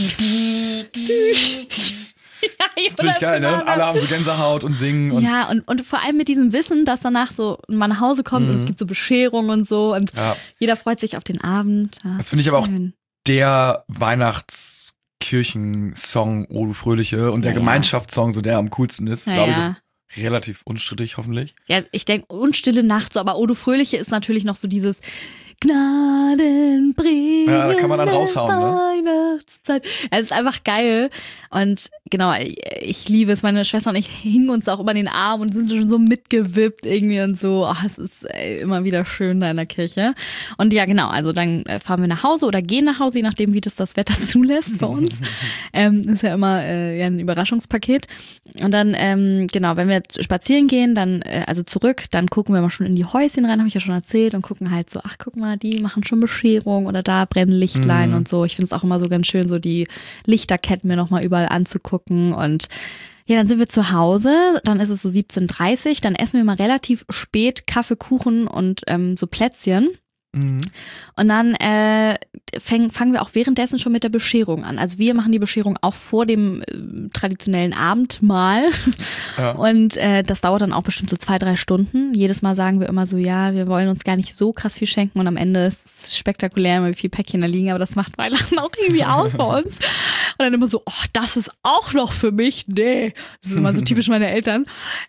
Ja, ist natürlich geil, ne? Alle haben so Gänsehaut und singen und Ja, und, und vor allem mit diesem Wissen, dass danach so man nach Hause kommt und es gibt so Bescherung und so und ja. jeder freut sich auf den Abend. Ja, Das finde ich aber auch schön. der Weihnachtskirchensong O du Fröhliche und der Ja, ja. Gemeinschaftssong, so der am coolsten ist, Ja, glaube ich. ja. auch Relativ unstrittig, hoffentlich. Ja, ich denke, und Stille Nacht so, aber O du Fröhliche ist natürlich noch so dieses Gnaden bringen. Ja, da kann man dann raushauen, ne? Weihnachtszeit. Es ist einfach geil. Und genau, ich liebe es. Meine Schwester und ich hingen uns auch über den Arm und sind schon so mitgewippt irgendwie und so. Ach, es ist ey, immer wieder schön da in der Kirche. Und ja, genau, also dann fahren wir nach Hause oder gehen nach Hause, je nachdem, wie das das Wetter zulässt bei uns. ähm, ist ja immer äh, ja, ein Überraschungspaket. Und dann, ähm, genau, wenn wir jetzt spazieren gehen, dann, äh, also zurück, dann gucken wir mal schon in die Häuschen rein, habe ich ja schon erzählt, und gucken halt so, ach, guck mal, die machen schon Bescherung oder da brennen Lichtlein Mhm. und so. Ich finde es auch immer so ganz schön, so die Lichterketten mir nochmal überall anzugucken und Ja, dann sind wir zu Hause, dann ist es so siebzehn Uhr dreißig, dann essen wir mal relativ spät Kaffee, Kuchen und ähm, so Plätzchen. Mhm. Und dann äh, fäng, fangen wir auch währenddessen schon mit der Bescherung an. Also wir machen die Bescherung auch vor dem äh, traditionellen Abendmahl. Ja. Und äh, das dauert dann auch bestimmt so zwei, drei Stunden. Jedes Mal sagen wir immer so, ja, wir wollen uns gar nicht so krass viel schenken. Und am Ende ist es spektakulär, wie viele Päckchen da liegen. Aber das macht Weihnachten auch irgendwie aus bei uns. Und dann immer so, oh, das ist auch noch für mich. Nee, das ist immer so typisch meine Eltern.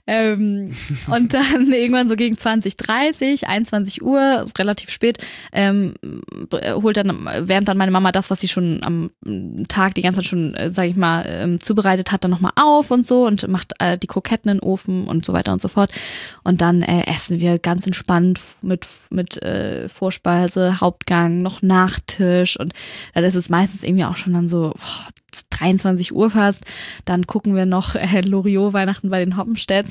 Ähm, und dann irgendwann so gegen zwanzig Uhr dreißig, einundzwanzig Uhr, ist relativ spät, ähm, holt dann, wärmt dann meine Mama das, was sie schon am Tag die ganze Zeit schon, äh, sag ich mal, ähm, zubereitet hat, dann nochmal auf und so und macht äh, die Kroketten in den Ofen und so weiter und so fort. Und dann äh, essen wir ganz entspannt mit, mit äh, Vorspeise, Hauptgang, noch Nachtisch und dann ist es meistens irgendwie auch schon dann so boah, dreiundzwanzig Uhr fast. Dann gucken wir noch äh, Loriot Weihnachten bei den Hoppenstedts.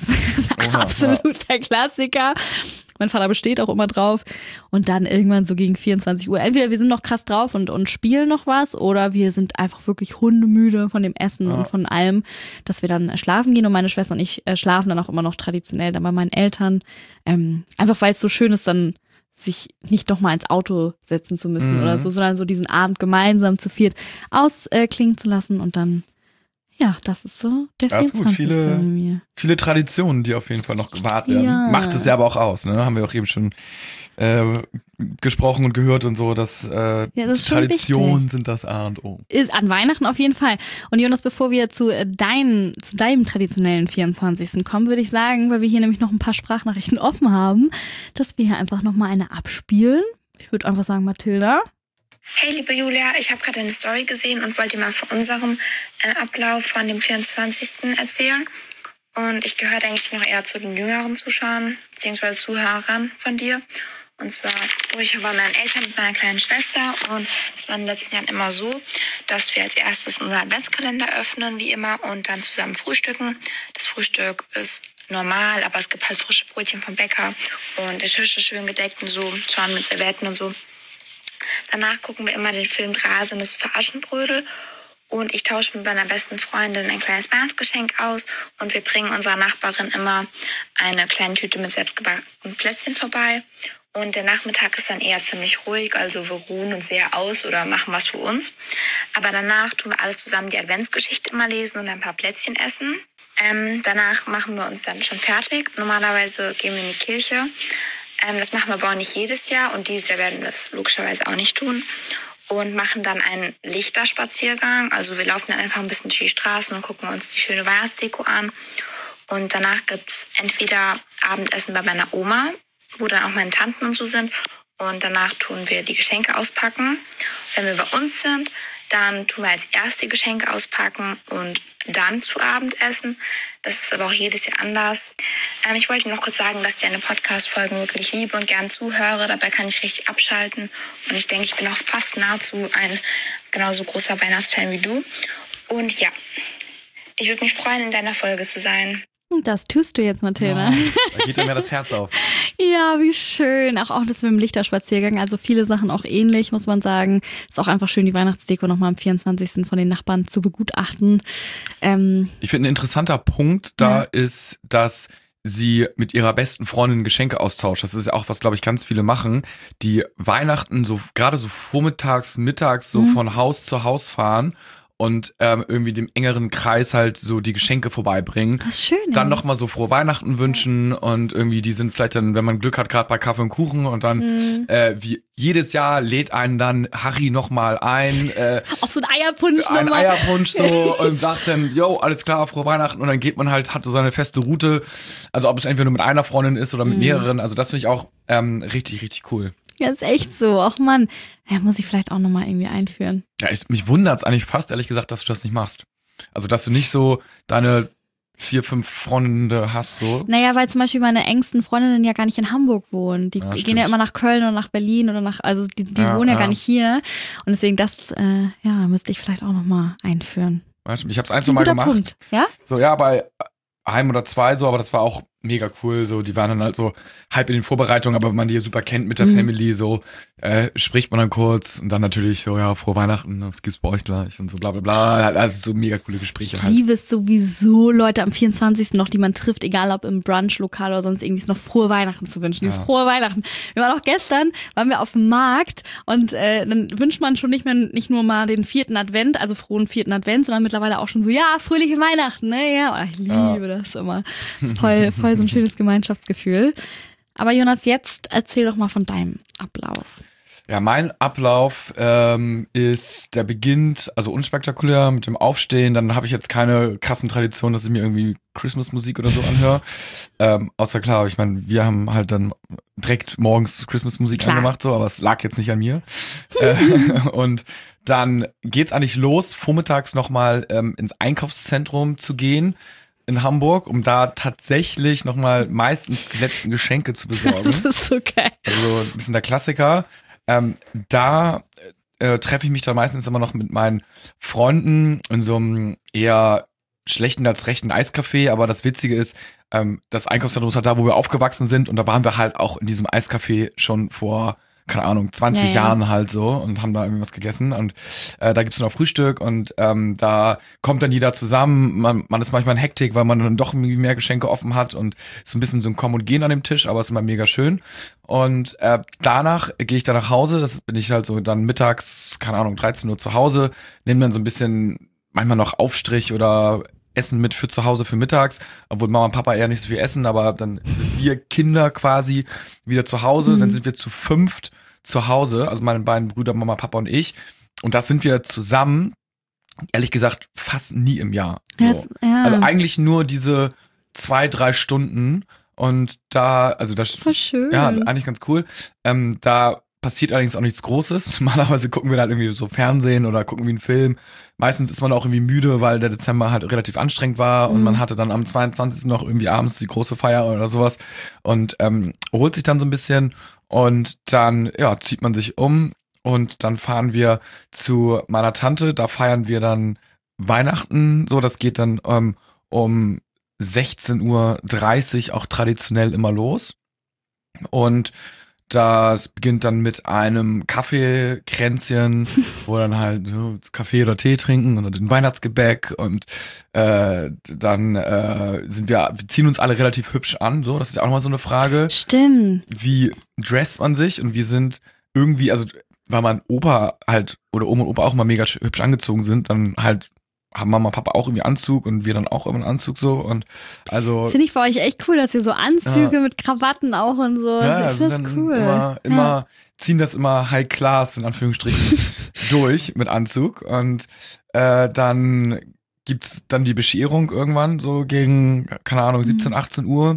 Absoluter Klassiker. Mein Vater besteht auch immer drauf. Und dann irgendwann so gegen vierundzwanzig Uhr. Entweder wir sind noch krass drauf und, und spielen noch was oder wir sind einfach wirklich hundemüde von dem Essen ja. und von allem, dass wir dann schlafen gehen. Und meine Schwester und ich äh, schlafen dann auch immer noch traditionell dann bei meinen Eltern. Ähm, einfach weil es so schön ist, dann sich nicht noch mal ins Auto setzen zu müssen mhm. oder so, sondern so diesen Abend gemeinsam zu viert ausklingen äh, zu lassen und dann, ja, das ist so der Das ist gut, viele, viele Traditionen, die auf jeden Fall noch gewahrt werden. Ja. Macht es ja aber auch aus, ne? Haben wir auch eben schon äh, gesprochen und gehört und so, dass äh, ja, das Traditionen sind das A und O. Ist an Weihnachten auf jeden Fall. Und Jonas, bevor wir zu, äh, dein, zu deinem traditionellen vierundzwanzigsten kommen, würde ich sagen, weil wir hier nämlich noch ein paar Sprachnachrichten offen haben, dass wir hier einfach nochmal eine abspielen. Ich würde einfach sagen, Mathilda. Hey, liebe Julia, ich habe gerade eine Story gesehen und wollte dir mal von unserem äh, Ablauf von dem vierundzwanzigsten erzählen. Und ich gehöre eigentlich noch eher zu den jüngeren Zuschauern bzw. Zuhörern von dir. Und zwar wurde ich bei meinen Eltern mit meiner kleinen Schwester und es war in den letzten Jahren immer so, dass wir als erstes unseren Adventskalender öffnen, wie immer, und dann zusammen frühstücken. Das Frühstück ist normal, aber es gibt halt frische Brötchen vom Bäcker und der Tisch ist schön gedeckt und so, schon mit Servietten und so. Danach gucken wir immer den Film Drase und das Veraschenbrödel und ich tausche mit meiner besten Freundin ein kleines Weihnachtsgeschenk aus und wir bringen unserer Nachbarin immer eine kleine Tüte mit selbstgebackenen Plätzchen vorbei. Und der Nachmittag ist dann eher ziemlich ruhig, also wir ruhen uns sehr aus oder machen was für uns. Aber danach tun wir alle zusammen die Adventsgeschichte immer lesen und ein paar Plätzchen essen. Ähm, danach machen wir uns dann schon fertig. Normalerweise gehen wir in die Kirche. Ähm, das machen wir aber auch nicht jedes Jahr und dieses Jahr werden wir es logischerweise auch nicht tun. Und machen dann einen Lichterspaziergang. Also wir laufen dann einfach ein bisschen durch die Straßen und gucken uns die schöne Weihnachtsdeko an. Und danach gibt es entweder Abendessen bei meiner Oma, wo dann auch meine Tanten und so sind. Und danach tun wir die Geschenke auspacken. Wenn wir bei uns sind, dann tun wir als erstes die Geschenke auspacken und dann zu Abend essen. Das ist aber auch jedes Jahr anders. Ähm, ich wollte noch kurz sagen, dass ich deine Podcast-Folgen wirklich liebe und gern zuhöre. Dabei kann ich richtig abschalten. Und ich denke, ich bin auch fast nahezu ein genauso großer Weihnachtsfan wie du. Und ja, ich würde mich freuen, in deiner Folge zu sein. Das tust du jetzt, Mathilda. Ja, da geht mir das Herz auf. Ja, wie schön. Auch, auch das mit dem Lichterspaziergang. Also viele Sachen auch ähnlich, muss man sagen. Ist auch einfach schön, die Weihnachtsdeko nochmal am vierundzwanzigsten von den Nachbarn zu begutachten. Ähm, ich finde, ein interessanter Punkt da ja. ist, dass sie mit ihrer besten Freundin Geschenke austauscht. Das ist auch, was, glaube ich, ganz viele machen, die Weihnachten so gerade so vormittags, mittags so mhm. von Haus zu Haus fahren und ähm, irgendwie dem engeren Kreis halt so die Geschenke vorbeibringen. Das ist schön, Dann ja. nochmal so frohe Weihnachten wünschen und irgendwie die sind vielleicht dann, wenn man Glück hat, gerade bei Kaffee und Kuchen und dann Mhm. äh, wie jedes Jahr lädt einen dann Harry nochmal ein. Äh, Auf so ein Eierpunsch ein nochmal. Eierpunsch so und sagt dann, yo, alles klar, frohe Weihnachten und dann geht man halt, hat so seine feste Route. Also ob es entweder nur mit einer Freundin ist oder mit Mhm. mehreren. Also das finde ich auch ähm, richtig, richtig cool. Ja, ist echt so. Ach Mann, ja, muss ich vielleicht auch nochmal irgendwie einführen. Ja, ich, mich wundert es eigentlich fast, ehrlich gesagt, dass du das nicht machst. Also, dass du nicht so deine vier, fünf Freunde hast, so. Naja, weil zum Beispiel meine engsten Freundinnen ja gar nicht in Hamburg wohnen. Die Ja, gehen stimmt. ja immer nach Köln oder nach Berlin oder nach, also die, die Ja, wohnen ja, ja. gar nicht hier. Und deswegen das, äh, ja, müsste ich vielleicht auch nochmal einführen. Weißt du, ich habe es ein, Ein zwei Mal guter gemacht. Punkt, ja? So, ja, bei einem oder zwei so, aber das war auch mega cool. So, die waren dann halt so halb in den Vorbereitungen, aber wenn man die super kennt mit der Mhm. Family, so äh, spricht man dann kurz und dann natürlich so, ja, frohe Weihnachten, was gibt's bei euch gleich und so bla bla bla. Also so mega coole Gespräche Ich halt. liebe es sowieso, Leute am vierundzwanzigsten noch, die man trifft, egal ob im Brunch-Lokal oder sonst irgendwie, ist noch frohe Weihnachten zu wünschen. Dieses Ja. frohe Weihnachten. Wir waren auch gestern, waren wir auf dem Markt und äh, dann wünscht man schon nicht mehr, nicht nur mal den vierten Advent, also frohen vierten Advent, sondern mittlerweile auch schon so, ja, fröhliche Weihnachten, ne? Ja, oh, ich liebe Ja. das immer. Das ist voll, voll so ein schönes Gemeinschaftsgefühl. Aber Jonas, jetzt erzähl doch mal von deinem Ablauf. Ja, mein Ablauf ähm, ist, der beginnt, also unspektakulär mit dem Aufstehen. Dann habe ich jetzt keine krassen Traditionen, dass ich mir irgendwie Christmas-Musik oder so anhöre. ähm, außer klar, ich meine, wir haben halt dann direkt morgens Christmas-Musik Klar. angemacht, so, aber es lag jetzt nicht an mir. äh, und dann geht's eigentlich los, vormittags nochmal ähm, ins Einkaufszentrum zu gehen in Hamburg, um da tatsächlich nochmal meistens die letzten Geschenke zu besorgen. Das ist so geil. Also ein bisschen der Klassiker. Ähm, da äh, treffe ich mich dann meistens immer noch mit meinen Freunden in so einem eher schlechten als rechten Eiscafé. Aber das Witzige ist, ähm, das Einkaufszentrum ist halt da, wo wir aufgewachsen sind. Und da waren wir halt auch in diesem Eiscafé schon vor, keine Ahnung, zwanzig Ja, ja. Jahren halt so und haben da irgendwie was gegessen. Und äh, da gibt's noch Frühstück und ähm, da kommt dann jeder zusammen. Man, man ist manchmal in Hektik, weil man dann doch irgendwie mehr Geschenke offen hat und so ein bisschen so ein Kommen und Gehen an dem Tisch, aber es ist immer mega schön. Und äh, danach gehe ich dann nach Hause. Das bin ich halt so dann mittags, keine Ahnung, dreizehn Uhr zu Hause, nehme dann so ein bisschen manchmal noch Aufstrich oder Essen mit für zu Hause für mittags, obwohl Mama und Papa eher nicht so viel essen, aber dann sind wir Kinder quasi wieder zu Hause, Mhm. dann sind wir zu fünft zu Hause, also meine beiden Brüder, Mama, Papa und ich, und das sind wir zusammen, ehrlich gesagt, fast nie im Jahr. So. Ja, es- ja. Also eigentlich nur diese zwei, drei Stunden und da, also das Voll schön. ja, eigentlich ganz cool. Ähm, da passiert allerdings auch nichts Großes. Normalerweise gucken wir halt irgendwie so Fernsehen oder gucken wie einen Film. Meistens ist man auch irgendwie müde, weil der Dezember halt relativ anstrengend war und Mhm. man hatte dann am zweiundzwanzigsten noch irgendwie abends die große Feier oder sowas und ähm, holt sich dann so ein bisschen und dann, ja, zieht man sich um und dann fahren wir zu meiner Tante. Da feiern wir dann Weihnachten. So, das geht dann ähm, um sechzehn Uhr dreißig auch traditionell immer los. Und das beginnt dann mit einem Kaffeekränzchen, wo dann halt so Kaffee oder Tee trinken und den Weihnachtsgebäck und äh, dann äh, sind wir, wir ziehen uns alle relativ hübsch an, so, das ist ja auch nochmal so eine Frage, Stimmt. wie dresst man sich und wir sind irgendwie, also weil mein Opa halt oder Oma und Opa auch mal mega sch- hübsch angezogen sind, dann halt haben Mama und Papa auch irgendwie Anzug und wir dann auch immer einen Anzug so und also Finde ich bei euch echt cool, dass ihr so Anzüge mit Krawatten auch und so. ja, ich sind finde das dann cool. immer, immer ziehen das immer High Class in Anführungsstrichen durch mit Anzug und äh, dann gibt's dann die Bescherung irgendwann so gegen, keine Ahnung, siebzehn, achtzehn Uhr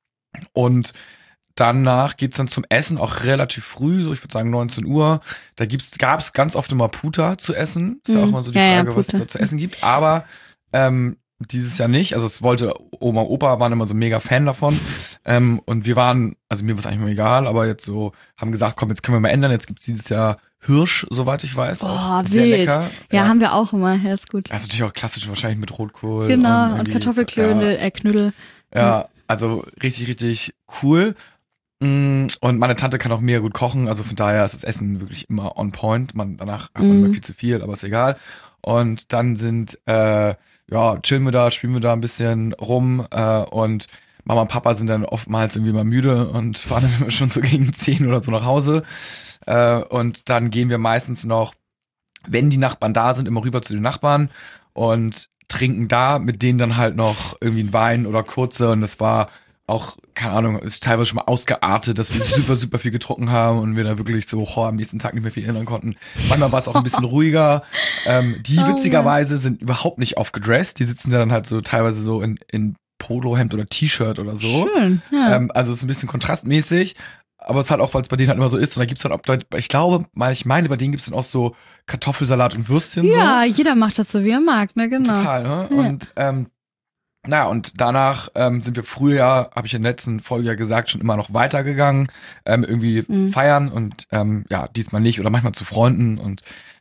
und danach geht's dann zum Essen, auch relativ früh, so ich würde sagen neunzehn Uhr. Da gibt's, gab's ganz oft immer Puta zu essen. Ist ja auch Mhm. mal so die Ja, ja, Frage, was es Puta. da zu essen gibt. Aber ähm, dieses Jahr nicht. Also es wollte Oma und Opa waren immer so mega Fan davon. ähm, und wir waren, also mir war es eigentlich mal egal, aber jetzt so haben gesagt, komm, jetzt können wir mal ändern. Jetzt gibt's dieses Jahr Hirsch, soweit ich weiß. Boah, auch sehr wild. lecker. Ja, haben wir auch immer. Ja, ist gut. Das ist natürlich auch klassisch wahrscheinlich mit Rotkohl. Genau, und, irgendwie- Kartoffelklödel, äh, Knödel. ja, also richtig, richtig cool. Mm, Und meine Tante kann auch mega gut kochen, also von daher ist das Essen wirklich immer on point. Man, danach hat man Mhm. immer viel zu viel, aber ist egal. Und dann sind, äh, ja, chillen wir da, spielen wir da ein bisschen rum äh, und Mama und Papa sind dann oftmals irgendwie mal müde und fahren dann immer schon so gegen zehn oder so nach Hause. Äh, und dann gehen wir meistens noch, wenn die Nachbarn da sind, immer rüber zu den Nachbarn und trinken da mit denen dann halt noch irgendwie einen Wein oder kurze und das war auch, keine Ahnung, ist teilweise schon mal ausgeartet, dass wir super, super viel getrunken haben und wir da wirklich so oh, am nächsten Tag nicht mehr viel erinnern konnten. Manchmal war es auch ein bisschen ruhiger. Ähm, die Oh, witzigerweise sind überhaupt nicht aufgedresst. Die sitzen da dann halt so teilweise so in, in Polohemd oder T-Shirt oder so. Schön. Ja. Ähm, also es ist ein bisschen kontrastmäßig. Aber es ist halt auch, weil es bei denen halt immer so ist. Und da gibt's dann auch, ich glaube, ich meine, bei denen gibt's dann auch so Kartoffelsalat und Würstchen. ja, so. jeder macht das so, wie er mag, ne? Genau. Total, ne? Ja. Und ähm, naja, und danach ähm, sind wir früher, habe ich in der letzten Folge ja gesagt, schon immer noch weitergegangen, ähm, irgendwie Mhm. feiern und ähm, ja, diesmal nicht oder manchmal zu Freunden und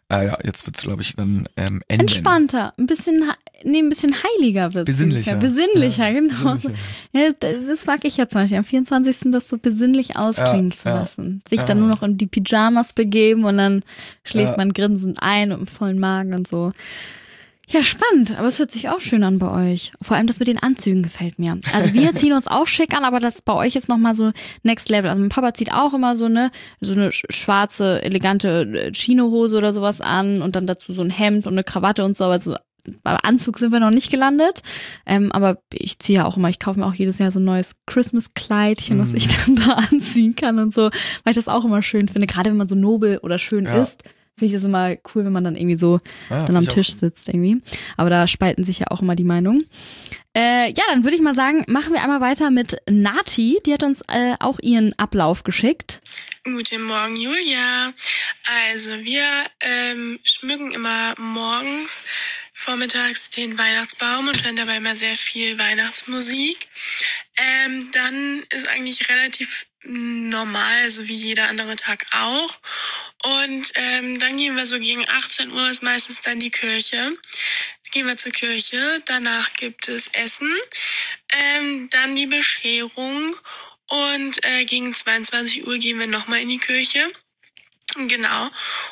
Äh, ja, jetzt wird's, glaube ich, dann ähm, enden. Entspannter, ein bisschen, nee, ein bisschen heiliger wird es. Besinnlicher. Besinnlicher, Ja, genau. besinnlicher. Ja, das, das mag ich jetzt zum Beispiel. Am vierundzwanzigsten das so besinnlich ausklingen Ja, zu ja. lassen. Sich Ja. dann nur noch in die Pyjamas begeben und dann schläft Ja. man grinsend ein und im vollen Magen und so. Ja, spannend, aber es hört sich auch schön an bei euch. Vor allem das mit den Anzügen gefällt mir. Also wir ziehen uns auch schick an, aber das ist bei euch jetzt nochmal so Next Level. Also mein Papa zieht auch immer so eine, so eine sch- schwarze, elegante Chinohose oder sowas an und dann dazu so ein Hemd und eine Krawatte und so, aber so beim Anzug sind wir noch nicht gelandet. Ähm, aber ich ziehe ja auch immer, ich kaufe mir auch jedes Jahr so ein neues Christmas-Kleidchen, was Mhm. ich dann da anziehen kann und so, weil ich das auch immer schön finde. Gerade wenn man so nobel oder schön Ja. ist, finde ich das immer cool, wenn man dann irgendwie so Ja, dann am find ich auch Tisch sitzt irgendwie. Aber da spalten sich ja auch immer die Meinungen. Äh, ja, dann würde ich mal sagen, machen wir einmal weiter mit Nati. Die hat uns äh, auch ihren Ablauf geschickt. Guten Morgen, Julia. Also wir ähm, schmücken immer morgens, vormittags den Weihnachtsbaum und hören dabei immer sehr viel Weihnachtsmusik. Ähm, dann ist eigentlich relativ normal, so wie jeder andere Tag auch. Und ähm, dann gehen wir so gegen achtzehn Uhr, ist meistens dann die Kirche. Gehen wir zur Kirche, danach gibt es Essen, ähm, dann die Bescherung und äh, gegen zweiundzwanzig Uhr gehen wir nochmal in die Kirche. Genau.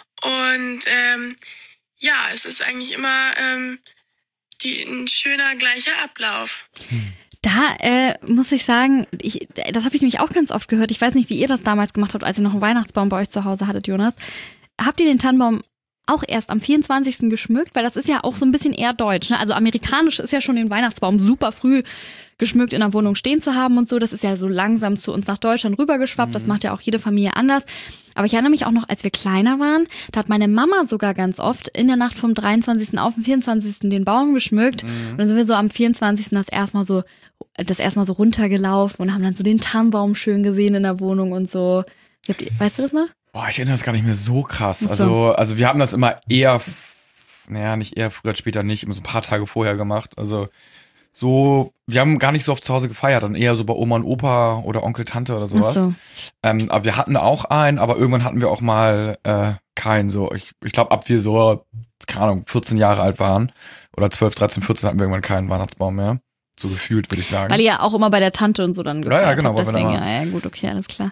Und ähm, ja, es ist eigentlich immer ähm, die, ein schöner, gleicher Ablauf. Da äh, muss ich sagen, ich, das habe ich nämlich auch ganz oft gehört. Ich weiß nicht, wie ihr das damals gemacht habt, als ihr noch einen Weihnachtsbaum bei euch zu Hause hattet, Jonas. Habt ihr den Tannenbaum auch erst am vierundzwanzigsten geschmückt? Weil das ist ja auch so ein bisschen eher deutsch. Ne? Also amerikanisch ist ja schon den Weihnachtsbaum super früh geschmückt in der Wohnung stehen zu haben und so. Das ist ja so langsam zu uns nach Deutschland rübergeschwappt. Das macht ja auch jede Familie anders. Aber ich erinnere mich auch noch, als wir kleiner waren, da hat meine Mama sogar ganz oft in der Nacht vom dreiundzwanzigsten auf den vierundzwanzigsten den Baum geschmückt. Und dann sind wir so am vierundzwanzigsten das erstmal so, das erstmal so runtergelaufen und haben dann so den Tannenbaum schön gesehen in der Wohnung und so. Wie habt ihr- Weißt du das noch? Boah, ich erinnere das gar nicht mehr so krass. Ach so. Also, also wir haben das immer eher, f- naja, nicht eher früher, später nicht, immer so ein paar Tage vorher gemacht. Also so, wir haben gar nicht so oft zu Hause gefeiert, dann eher so bei Oma und Opa oder Onkel, Tante oder sowas. Ach so. Ähm, aber wir hatten auch einen, aber irgendwann hatten wir auch mal äh, keinen. So, ich, ich glaube, ab wir so, keine Ahnung, vierzehn Jahre alt waren oder zwölf, dreizehn, vierzehn hatten wir irgendwann keinen Weihnachtsbaum mehr. So gefühlt, würde ich sagen. Weil ihr ja auch immer bei der Tante und so dann gefeiert ja, genau, habt. weil wir Deswegen, da ja, ja, gut, okay, alles klar.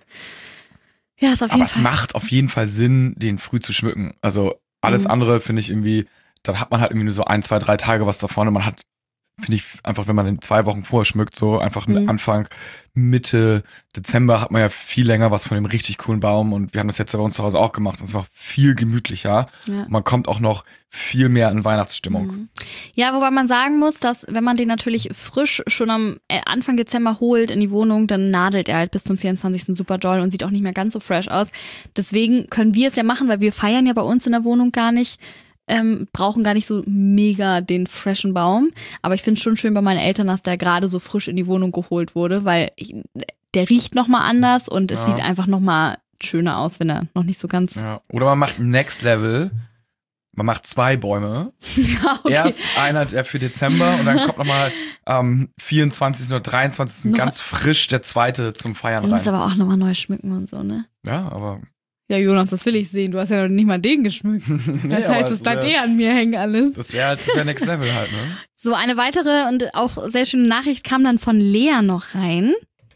Ja, ist auf Aber jeden es Fall. macht auf jeden Fall Sinn, den früh zu schmücken. Also alles Mhm. andere finde ich irgendwie, dann hat man halt irgendwie nur so ein, zwei, drei Tage was davon und man hat, finde ich, einfach, wenn man den zwei Wochen vorher schmückt, so einfach Mhm. Anfang, Mitte Dezember hat man ja viel länger was von dem richtig coolen Baum und wir haben das jetzt bei uns zu Hause auch gemacht. Es war viel gemütlicher. Ja. Man kommt auch noch viel mehr in Weihnachtsstimmung. Mhm. Ja, wobei man sagen muss, dass wenn man den natürlich frisch schon am äh, Anfang Dezember holt in die Wohnung, dann nadelt er halt bis zum vierundzwanzigsten super doll und sieht auch nicht mehr ganz so fresh aus. Deswegen können wir es ja machen, weil wir feiern ja bei uns in der Wohnung gar nicht, ähm, brauchen gar nicht so mega den freshen Baum. Aber ich finde es schon schön bei meinen Eltern, dass der gerade so frisch in die Wohnung geholt wurde, weil ich, der riecht nochmal anders und es Ja. sieht einfach nochmal schöner aus, wenn er noch nicht so ganz... Ja. Oder man macht Next Level. Man macht zwei Bäume. Ja, okay. Erst einer der für Dezember und dann kommt nochmal am vierundzwanzigsten oder dreiundzwanzigsten Noch- ganz frisch der zweite zum Feiern Du musst rein. aber auch nochmal neu schmücken und so, ne? Ja, aber. Ja, Jonas, das will ich sehen. Du hast ja noch nicht mal den geschmückt. Nee, Das aber heißt, es das bleibt wär- eh an mir hängen alles. Das wäre das wär Next Level halt, ne? So, eine weitere und auch sehr schöne Nachricht kam dann von Lea noch rein.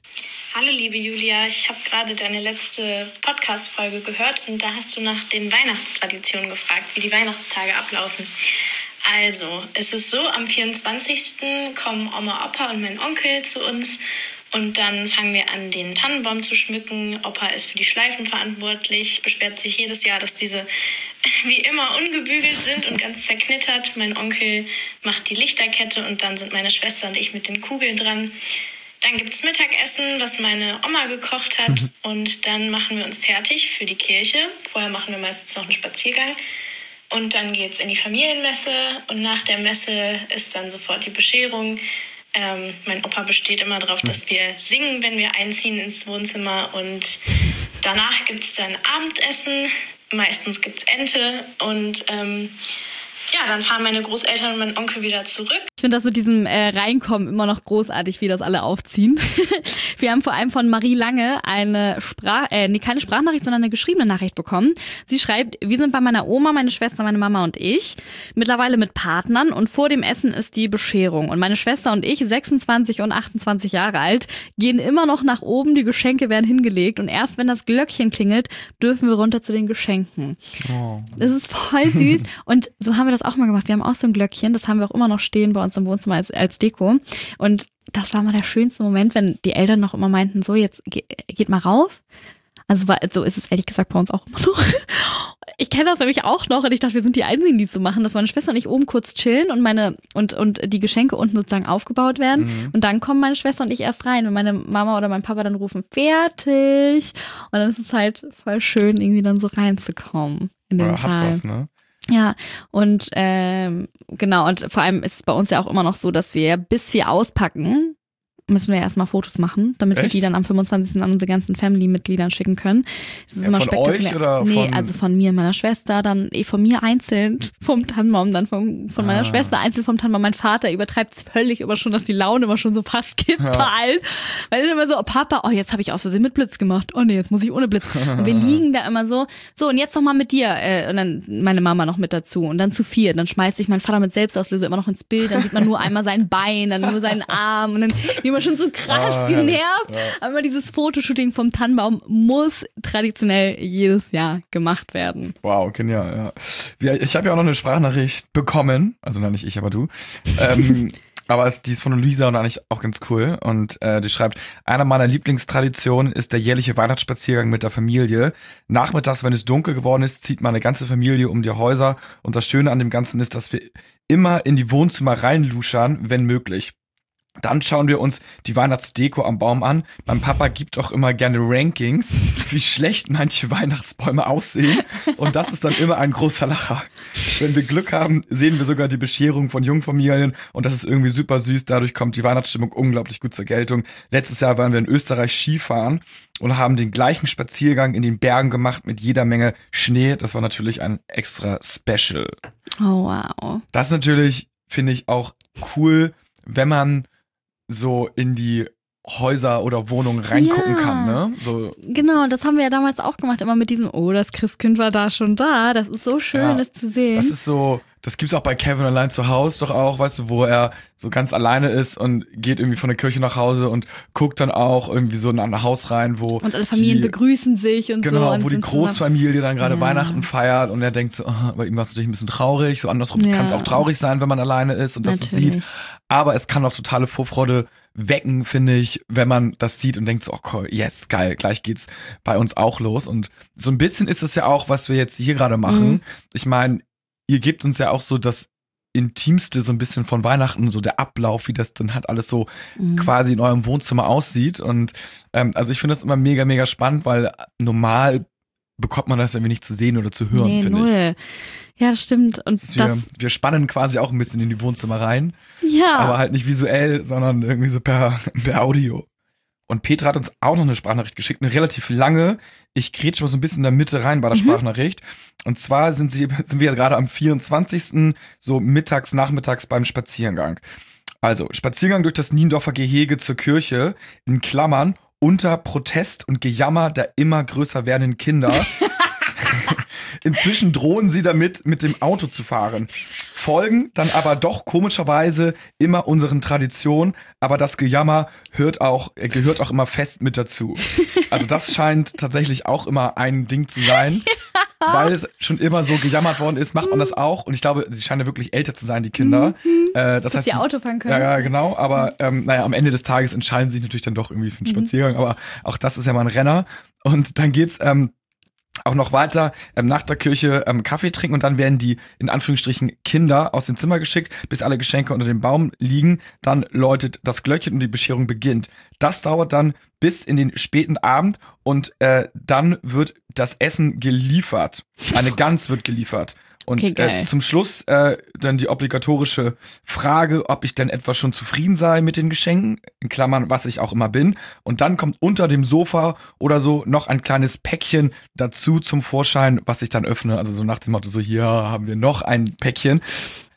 Hallo liebe Julia, ich habe gerade deine letzte Podcast-Folge gehört und da hast du nach den Weihnachtstraditionen gefragt, wie die Weihnachtstage ablaufen. Also, es ist so, am vierundzwanzigsten kommen Oma, Opa und mein Onkel zu uns und dann fangen wir an, den Tannenbaum zu schmücken. Opa ist für die Schleifen verantwortlich, beschwert sich jedes Jahr, dass diese wie immer ungebügelt sind und ganz zerknittert. Mein Onkel macht die Lichterkette und dann sind meine Schwester und ich mit den Kugeln dran. Dann gibt's Mittagessen, was meine Oma gekocht hat. Und dann machen wir uns fertig für die Kirche. Vorher machen wir meistens noch einen Spaziergang. Und dann geht's in die Familienmesse. Und nach der Messe ist dann sofort die Bescherung. Ähm, mein Opa besteht immer darauf, dass wir singen, wenn wir einziehen ins Wohnzimmer. Und danach gibt's dann Abendessen. Meistens gibt's Ente. Und ähm, ja, dann fahren meine Großeltern und mein Onkel wieder zurück. Ich finde das mit diesem äh, Reinkommen immer noch großartig, wie das alle aufziehen. Wir haben vor allem von Marie Lange eine Sprach, äh, nee, keine Sprachnachricht, sondern eine geschriebene Nachricht bekommen. Sie schreibt, wir sind bei meiner Oma, meine Schwester, meine Mama und ich, mittlerweile mit Partnern und vor dem Essen ist die Bescherung. Und meine Schwester und ich, sechsundzwanzig und achtundzwanzig Jahre alt, gehen immer noch nach oben, die Geschenke werden hingelegt und erst wenn das Glöckchen klingelt, dürfen wir runter zu den Geschenken. Oh. Das ist voll süß und so haben wir das auch mal gemacht. Wir haben auch so ein Glöckchen, das haben wir auch immer noch stehen bei uns im Wohnzimmer als, als Deko. Und das war mal der schönste Moment, wenn die Eltern noch immer meinten, so jetzt ge- geht mal rauf. Also war, so ist es ehrlich gesagt bei uns auch immer noch. Ich kenne das nämlich auch noch und ich dachte, wir sind die Einzigen, die es so machen, dass meine Schwester und ich oben kurz chillen und meine und, und die Geschenke unten sozusagen aufgebaut werden. Mhm. Und dann kommen meine Schwester und ich erst rein und meine Mama oder mein Papa dann rufen, fertig. Und dann ist es halt voll schön, irgendwie dann so reinzukommen in den ja, Saal. Hat was, ne? Ja, und ähm, genau, und vor allem ist es bei uns ja auch immer noch so, dass wir, bis wir auspacken, müssen wir erstmal Fotos machen, damit Echt? wir die dann am fünfundzwanzigsten an unsere ganzen Family-Mitgliedern schicken können. Das ist Ja, immer von spektakulär. euch oder nee, von- also von mir und meiner Schwester, dann eh von mir einzeln vom Tannenbaum, dann vom, von meiner Ah. Schwester einzeln vom Tannenbaum. Mein Vater übertreibt es völlig immer schon, dass die Laune immer schon so fast kippt Ja. bei allen. Weil es immer so, oh Papa, oh jetzt habe ich aus Versehen mit Blitz gemacht. Oh nee, jetzt muss ich ohne Blitz. Und wir liegen da immer so, so und jetzt nochmal mit dir. Äh, und dann meine Mama noch mit dazu. Und dann zu vier. Dann schmeißt sich mein Vater mit Selbstauslöser immer noch ins Bild. Dann sieht man nur einmal sein Bein, dann nur seinen Arm. Und dann immer schon so krass Ah, genervt. herrlich. Ja. Aber dieses Fotoshooting vom Tannenbaum muss traditionell jedes Jahr gemacht werden. Wow, genial, ja. Wir, ich habe ja auch noch eine Sprachnachricht bekommen, also nein, nicht ich, aber du. Ähm, aber es, die ist von Luisa und eigentlich auch ganz cool. Und äh, die schreibt, einer meiner Lieblingstraditionen ist der jährliche Weihnachtsspaziergang mit der Familie. Nachmittags, wenn es dunkel geworden ist, zieht meine ganze Familie um die Häuser. Und das Schöne an dem Ganzen ist, dass wir immer in die Wohnzimmer reinluschern, wenn möglich. Dann schauen wir uns die Weihnachtsdeko am Baum an. Mein Papa gibt auch immer gerne Rankings, wie schlecht manche Weihnachtsbäume aussehen. Und das ist dann immer ein großer Lacher. Wenn wir Glück haben, sehen wir sogar die Bescherung von Jungfamilien. Und das ist irgendwie super süß. Dadurch kommt die Weihnachtsstimmung unglaublich gut zur Geltung. Letztes Jahr waren wir in Österreich Skifahren und haben den gleichen Spaziergang in den Bergen gemacht mit jeder Menge Schnee. Das war natürlich ein extra Special. Oh, wow. Das ist natürlich, finde ich, auch cool, wenn man so in die Häuser oder Wohnungen reingucken Ja. kann, ne? So, Genau, das haben wir ja damals auch gemacht, immer mit diesem, oh, das Christkind war da schon da. Das ist so schön, Ja, das zu sehen. das ist so, das gibt's auch bei Kevin allein zu Hause doch auch, weißt du, wo er so ganz alleine ist und geht irgendwie von der Kirche nach Hause und guckt dann auch irgendwie so in ein Haus rein, wo und alle Familien die, begrüßen sich und so. genau, und wo die sind zusammen. Großfamilie dann gerade Ja. Weihnachten feiert und er denkt so, oh, bei ihm war es natürlich ein bisschen traurig, so andersrum Ja. kann es auch traurig sein, wenn man alleine ist und das so Natürlich. sieht, aber es kann auch totale Vorfreude wecken, finde ich, wenn man das sieht und denkt so, oh cool, yes, geil, gleich geht's bei uns auch los. Und so ein bisschen ist es ja auch, was wir jetzt hier gerade machen. Mhm. Ich meine, ihr gebt uns ja auch so das Intimste so ein bisschen von Weihnachten, so der Ablauf, wie das dann halt alles so Mhm. quasi in eurem Wohnzimmer aussieht. Und ähm, also ich finde das immer mega, mega spannend, weil normal bekommt man das irgendwie nicht zu sehen oder zu hören, Nee, finde ich. null. Ja, das stimmt. Und Das das, wir, wir spannen quasi auch ein bisschen in die Wohnzimmer rein. ja. Aber halt nicht visuell, sondern irgendwie so per, per Audio. Und Petra hat uns auch noch eine Sprachnachricht geschickt, eine relativ lange. Ich grätsch mal so ein bisschen in der Mitte rein bei der Mhm. Sprachnachricht. Und zwar sind, sie, sind wir ja gerade am vierundzwanzigsten so mittags, nachmittags beim Spaziergang. Also, Spaziergang durch das Niendorfer Gehege zur Kirche, in Klammern, unter Protest und Gejammer der immer größer werdenden Kinder. Inzwischen drohen sie damit, mit dem Auto zu fahren. Folgen dann aber doch komischerweise immer unseren Traditionen, aber das Gejammer hört auch, äh, gehört auch immer fest mit dazu. Also das scheint tatsächlich auch immer ein Ding zu sein, weil es schon immer so gejammert worden ist, macht man das auch. Und ich glaube, sie scheinen ja wirklich älter zu sein, die Kinder. Äh, das dass heißt, die sie- Auto fahren können. ja, ja, genau, aber ähm, naja, am Ende des Tages entscheiden sie sich natürlich dann doch irgendwie für einen Spaziergang, aber auch das ist ja mal ein Renner. Und dann geht's ähm, auch noch weiter ähm, nach der Kirche ähm, Kaffee trinken und dann werden die in Anführungsstrichen Kinder aus dem Zimmer geschickt, bis alle Geschenke unter dem Baum liegen. Dann läutet das Glöckchen und die Bescherung beginnt. Das dauert dann bis in den späten Abend und äh, dann wird das Essen geliefert. Eine Gans wird geliefert. Und Okay, geil. äh, zum Schluss äh, dann die obligatorische Frage, ob ich denn etwa schon zufrieden sei mit den Geschenken, in Klammern, was ich auch immer bin. Und dann kommt unter dem Sofa oder so noch ein kleines Päckchen dazu zum Vorschein, was ich dann öffne. Also so nach dem Motto, so hier haben wir noch ein Päckchen.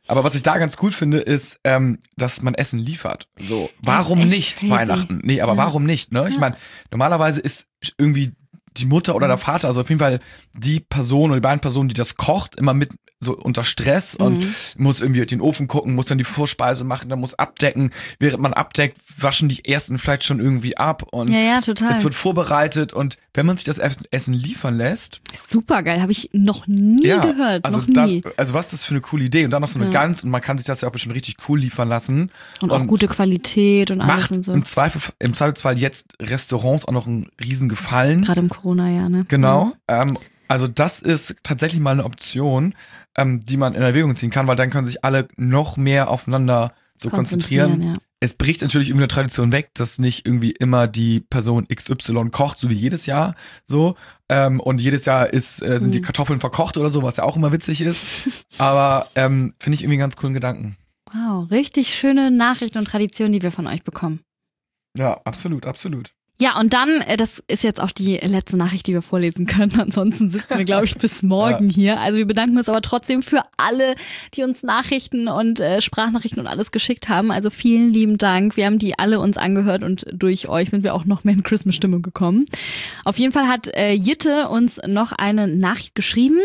Aber was ich da ganz cool finde, ist, ähm, dass man Essen liefert. So, warum echt nicht crazy. Weihnachten? Nee, aber Ja. warum nicht? Ne? Ich Ja. meine, normalerweise ist irgendwie die Mutter oder der Vater, also auf jeden Fall die Person oder die beiden Personen, die das kocht, immer mit so unter Stress und Mhm. muss irgendwie den Ofen gucken, muss dann die Vorspeise machen, dann muss abdecken. Während man abdeckt, waschen die ersten vielleicht schon irgendwie ab und Ja, ja, total. es wird vorbereitet und wenn man sich das Essen liefern lässt, Super geil, habe ich noch nie ja, gehört, also noch dann, nie. also was ist das für eine coole Idee und dann noch so eine Ja. Gans und man kann sich das ja auch bestimmt richtig cool liefern lassen Und auch gute Qualität und alles macht und so. im Zweifel im Zweifelsfall jetzt Restaurants auch noch einen riesen Gefallen. Gerade im Corona-Jahr, ne? Genau. Ähm, also das ist tatsächlich mal eine Option, ähm, die man in Erwägung ziehen kann, weil dann können sich alle noch mehr aufeinander so konzentrieren. Ja. Es bricht natürlich irgendwie eine Tradition weg, dass nicht irgendwie immer die Person X Y kocht, so wie jedes Jahr so. Ähm, und jedes Jahr ist, äh, sind die Mhm. Kartoffeln verkocht oder so, was ja auch immer witzig ist. Aber ähm, finde ich irgendwie einen ganz coolen Gedanken. Wow, richtig schöne Nachrichten und Traditionen, die wir von euch bekommen. Ja, absolut, absolut. Ja, und dann, äh, das ist jetzt auch die letzte Nachricht, die wir vorlesen können. Ansonsten sitzen wir, glaube ich, bis morgen Ja. hier. Also wir bedanken uns aber trotzdem für alle, die uns Nachrichten und äh, Sprachnachrichten und alles geschickt haben. Also vielen lieben Dank. Wir haben die alle uns angehört und durch euch sind wir auch noch mehr in Christmas-Stimmung gekommen. Auf jeden Fall hat äh, Jitte uns noch eine Nachricht geschrieben.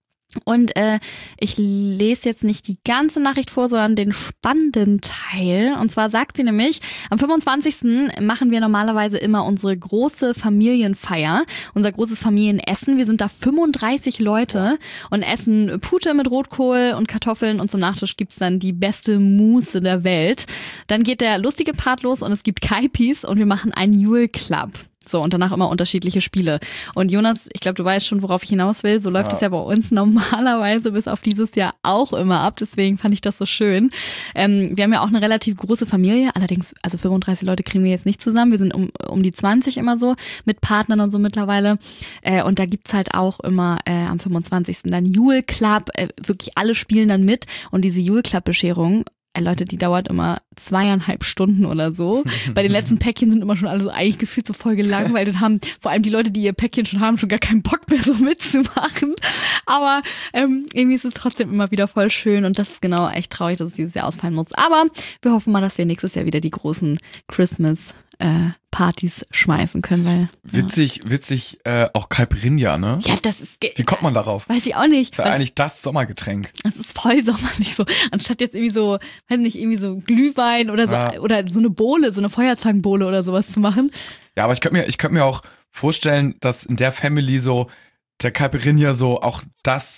Und äh, ich lese jetzt nicht die ganze Nachricht vor, sondern den spannenden Teil. Und zwar sagt sie nämlich, am fünfundzwanzigsten machen wir normalerweise immer unsere große Familienfeier, unser großes Familienessen. Wir sind da fünfunddreißig Leute und essen Pute mit Rotkohl und Kartoffeln und zum Nachtisch gibt's dann die beste Mousse der Welt. Dann geht der lustige Part los und es gibt Kaipis und wir machen einen Yule Club. So, und danach immer unterschiedliche Spiele. Und Jonas, ich glaube, du weißt schon, worauf ich hinaus will. So läuft es ja. ja bei uns normalerweise bis auf dieses Jahr auch immer ab. Deswegen fand ich das so schön. Ähm, wir haben ja auch eine relativ große Familie. Allerdings, also fünfunddreißig Leute kriegen wir jetzt nicht zusammen. Wir sind um, um die zwanzig immer so mit Partnern und so mittlerweile. Äh, und da gibt's halt auch immer äh, am fünfundzwanzigsten dann Yule Club. Äh, wirklich alle spielen dann mit. Und diese Yule Club Bescherung, Leute, die dauert immer zweieinhalb Stunden oder so. Bei den letzten Päckchen sind immer schon alle so eigentlich gefühlt so voll gelangweilt und haben vor allem die Leute, die ihr Päckchen schon haben, schon gar keinen Bock mehr so mitzumachen. Aber ähm, irgendwie ist es trotzdem immer wieder voll schön und das ist genau echt traurig, dass es dieses Jahr ausfallen muss. Aber wir hoffen mal, dass wir nächstes Jahr wieder die großen Christmas äh, Partys schmeißen können, weil ja. Witzig, witzig, äh, auch Caipirinha, ne? Ja, das ist ge- Wie kommt man darauf? Weiß ich auch nicht. Das ist ja eigentlich das Sommergetränk. Es ist voll sommerlich so. Anstatt jetzt irgendwie so, weiß nicht, irgendwie so Glühwein oder so, Ja. oder so eine Bohle, so eine Feuerzangenbowle oder sowas zu machen. Ja, aber ich könnte mir, ich könnte mir auch vorstellen, dass in der Family so der Caipirinha so auch das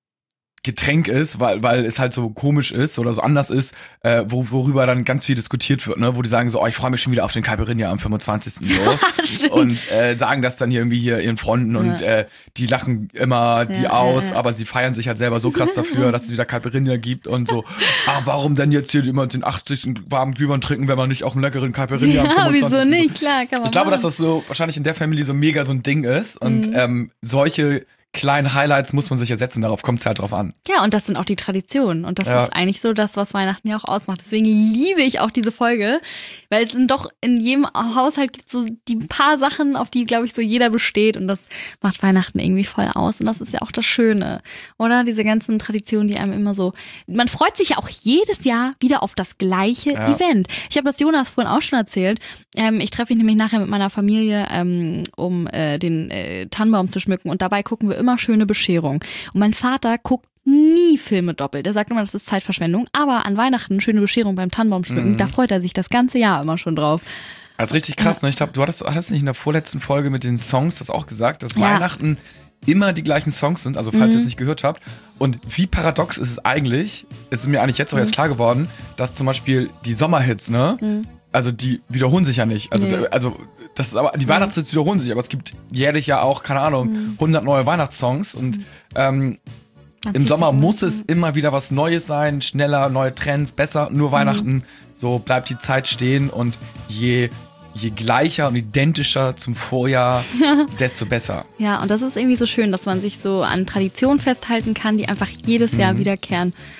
Getränk ist, weil, weil es halt so komisch ist oder so anders ist, äh, wo, worüber dann ganz viel diskutiert wird, ne? Wo die sagen so, oh, ich freue mich schon wieder auf den Caipirinha am fünfundzwanzigsten So. Stimmt. Und äh, sagen das dann hier irgendwie hier ihren Freunden und äh, die lachen immer die Ja, aus, ja, ja. aber sie feiern sich halt selber so krass dafür, dass es wieder Caipirinha gibt und so, ah, warum denn jetzt hier immer den achtzigsten warmen Glühwein trinken, wenn man nicht auch einen leckeren Caipirinha am Ja, fünfundzwanzigsten wieso So. nicht? Klar, kann man Ich glaube, machen. dass das so wahrscheinlich in der Family so mega so ein Ding ist und Mhm. ähm, solche kleinen Highlights muss man sich ja setzen, darauf kommt es halt drauf an. Ja, und das sind auch die Traditionen. Und das Ja. ist eigentlich so das, was Weihnachten ja auch ausmacht. Deswegen liebe ich auch diese Folge, weil es sind doch in jedem Haushalt gibt so die paar Sachen, auf die, glaube ich, so jeder besteht. Und das macht Weihnachten irgendwie voll aus. Und das ist ja auch das Schöne, oder? Diese ganzen Traditionen, die einem immer so. Man freut sich ja auch jedes Jahr wieder auf das gleiche Ja. Event. Ich habe das Jonas vorhin auch schon erzählt. Ähm, ich treffe mich nämlich nachher mit meiner Familie, ähm, um äh, den äh, Tannenbaum zu schmücken. Und dabei gucken wir immer schöne Bescherung. Und mein Vater guckt nie Filme doppelt. Er sagt immer, das ist Zeitverschwendung. Aber an Weihnachten schöne Bescherung beim Tannenbaum schmücken, Mhm. da freut er sich das ganze Jahr immer schon drauf. Das ist richtig krass, ne? Ich glaube, du hattest, hattest nicht in der vorletzten Folge mit den Songs das auch gesagt, dass Ja. Weihnachten immer die gleichen Songs sind, also falls Mhm. ihr es nicht gehört habt. Und wie paradox ist es eigentlich, es ist mir eigentlich jetzt auch erst klar geworden, dass zum Beispiel die Sommerhits, ne? Mhm. Also die wiederholen sich ja nicht. Also, Nee. da- also das ist aber die Weihnachtshits wiederholen sich, aber es gibt jährlich ja auch, keine Ahnung, Mhm. hundert neue Weihnachtssongs und ähm, Man im zieht Sommer sich immer muss so. es immer wieder was Neues sein, schneller, neue Trends, besser. Nur Weihnachten, so bleibt die Zeit stehen und je, je gleicher und identischer zum Vorjahr, desto besser. Ja, und das ist irgendwie so schön, dass man sich so an Traditionen festhalten kann, die einfach jedes Jahr Mhm. wiederkehren.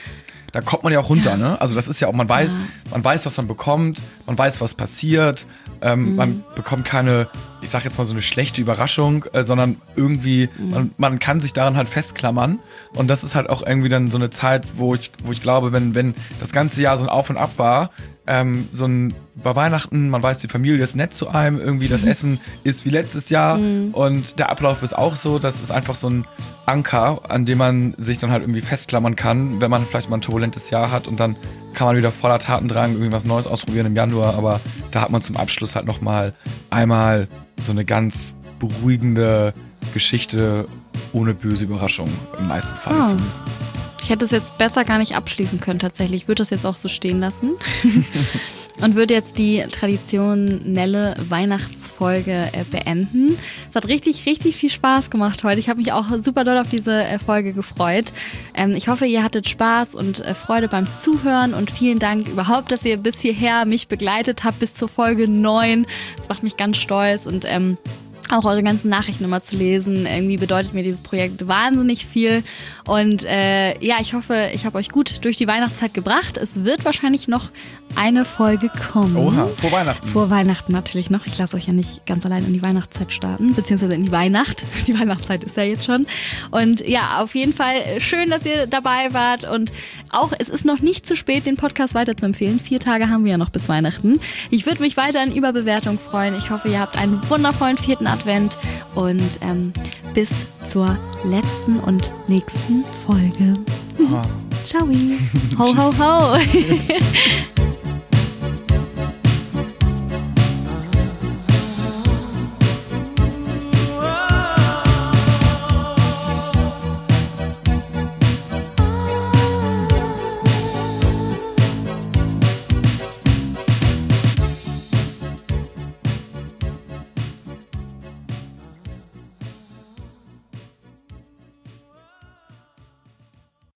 da kommt man ja auch runter, ne? Also das ist ja auch, man weiß, Ja. man weiß, was man bekommt, man weiß, was passiert, ähm, Mhm. man bekommt keine, ich sag jetzt mal so eine schlechte Überraschung, äh, sondern irgendwie, Mhm. man, man kann sich daran halt festklammern und das ist halt auch irgendwie dann so eine Zeit, wo ich, wo ich glaube, wenn, wenn das ganze Jahr so ein Auf und Ab war, ähm, so ein, bei Weihnachten, man weiß, die Familie ist nett zu einem, irgendwie das Essen ist wie letztes Jahr Mhm. und der Ablauf ist auch so, das ist einfach so ein Anker, an dem man sich dann halt irgendwie festklammern kann, wenn man vielleicht mal ein turbulentes Jahr hat und dann kann man wieder voller Tatendrang irgendwie was Neues ausprobieren im Januar, aber da hat man zum Abschluss halt nochmal einmal so eine ganz beruhigende Geschichte ohne böse Überraschung, im meisten Fall Ah. zumindest. Ich hätte es jetzt besser gar nicht abschließen können tatsächlich. Ich würde das jetzt auch so stehen lassen. Und würde jetzt die traditionelle Weihnachtsfolge äh, beenden. Es hat richtig, richtig viel Spaß gemacht heute. Ich habe mich auch super doll auf diese äh, Folge gefreut. Ähm, ich hoffe, ihr hattet Spaß und äh, Freude beim Zuhören und vielen Dank überhaupt, dass ihr bis hierher mich begleitet habt, bis zur Folge neun. Das macht mich ganz stolz und ähm, auch eure ganzen Nachrichten immer zu lesen. Irgendwie bedeutet mir dieses Projekt wahnsinnig viel. Und äh, ja, ich hoffe, ich habe euch gut durch die Weihnachtszeit gebracht. Es wird wahrscheinlich noch eine Folge kommen. Oha, vor Weihnachten. Vor Weihnachten natürlich noch. Ich lasse euch ja nicht ganz allein in die Weihnachtszeit starten, beziehungsweise in die Weihnacht. Die Weihnachtszeit ist ja jetzt schon. Und ja, auf jeden Fall schön, dass ihr dabei wart. Und auch, es ist noch nicht zu spät, den Podcast weiterzuempfehlen. Vier Tage haben wir ja noch bis Weihnachten. Ich würde mich weiterhin über Bewertung freuen. Ich hoffe, ihr habt einen wundervollen vierten Advent. Und ähm, bis zur letzten und nächsten Folge. Ah. Ciao. Ho, ho, ho.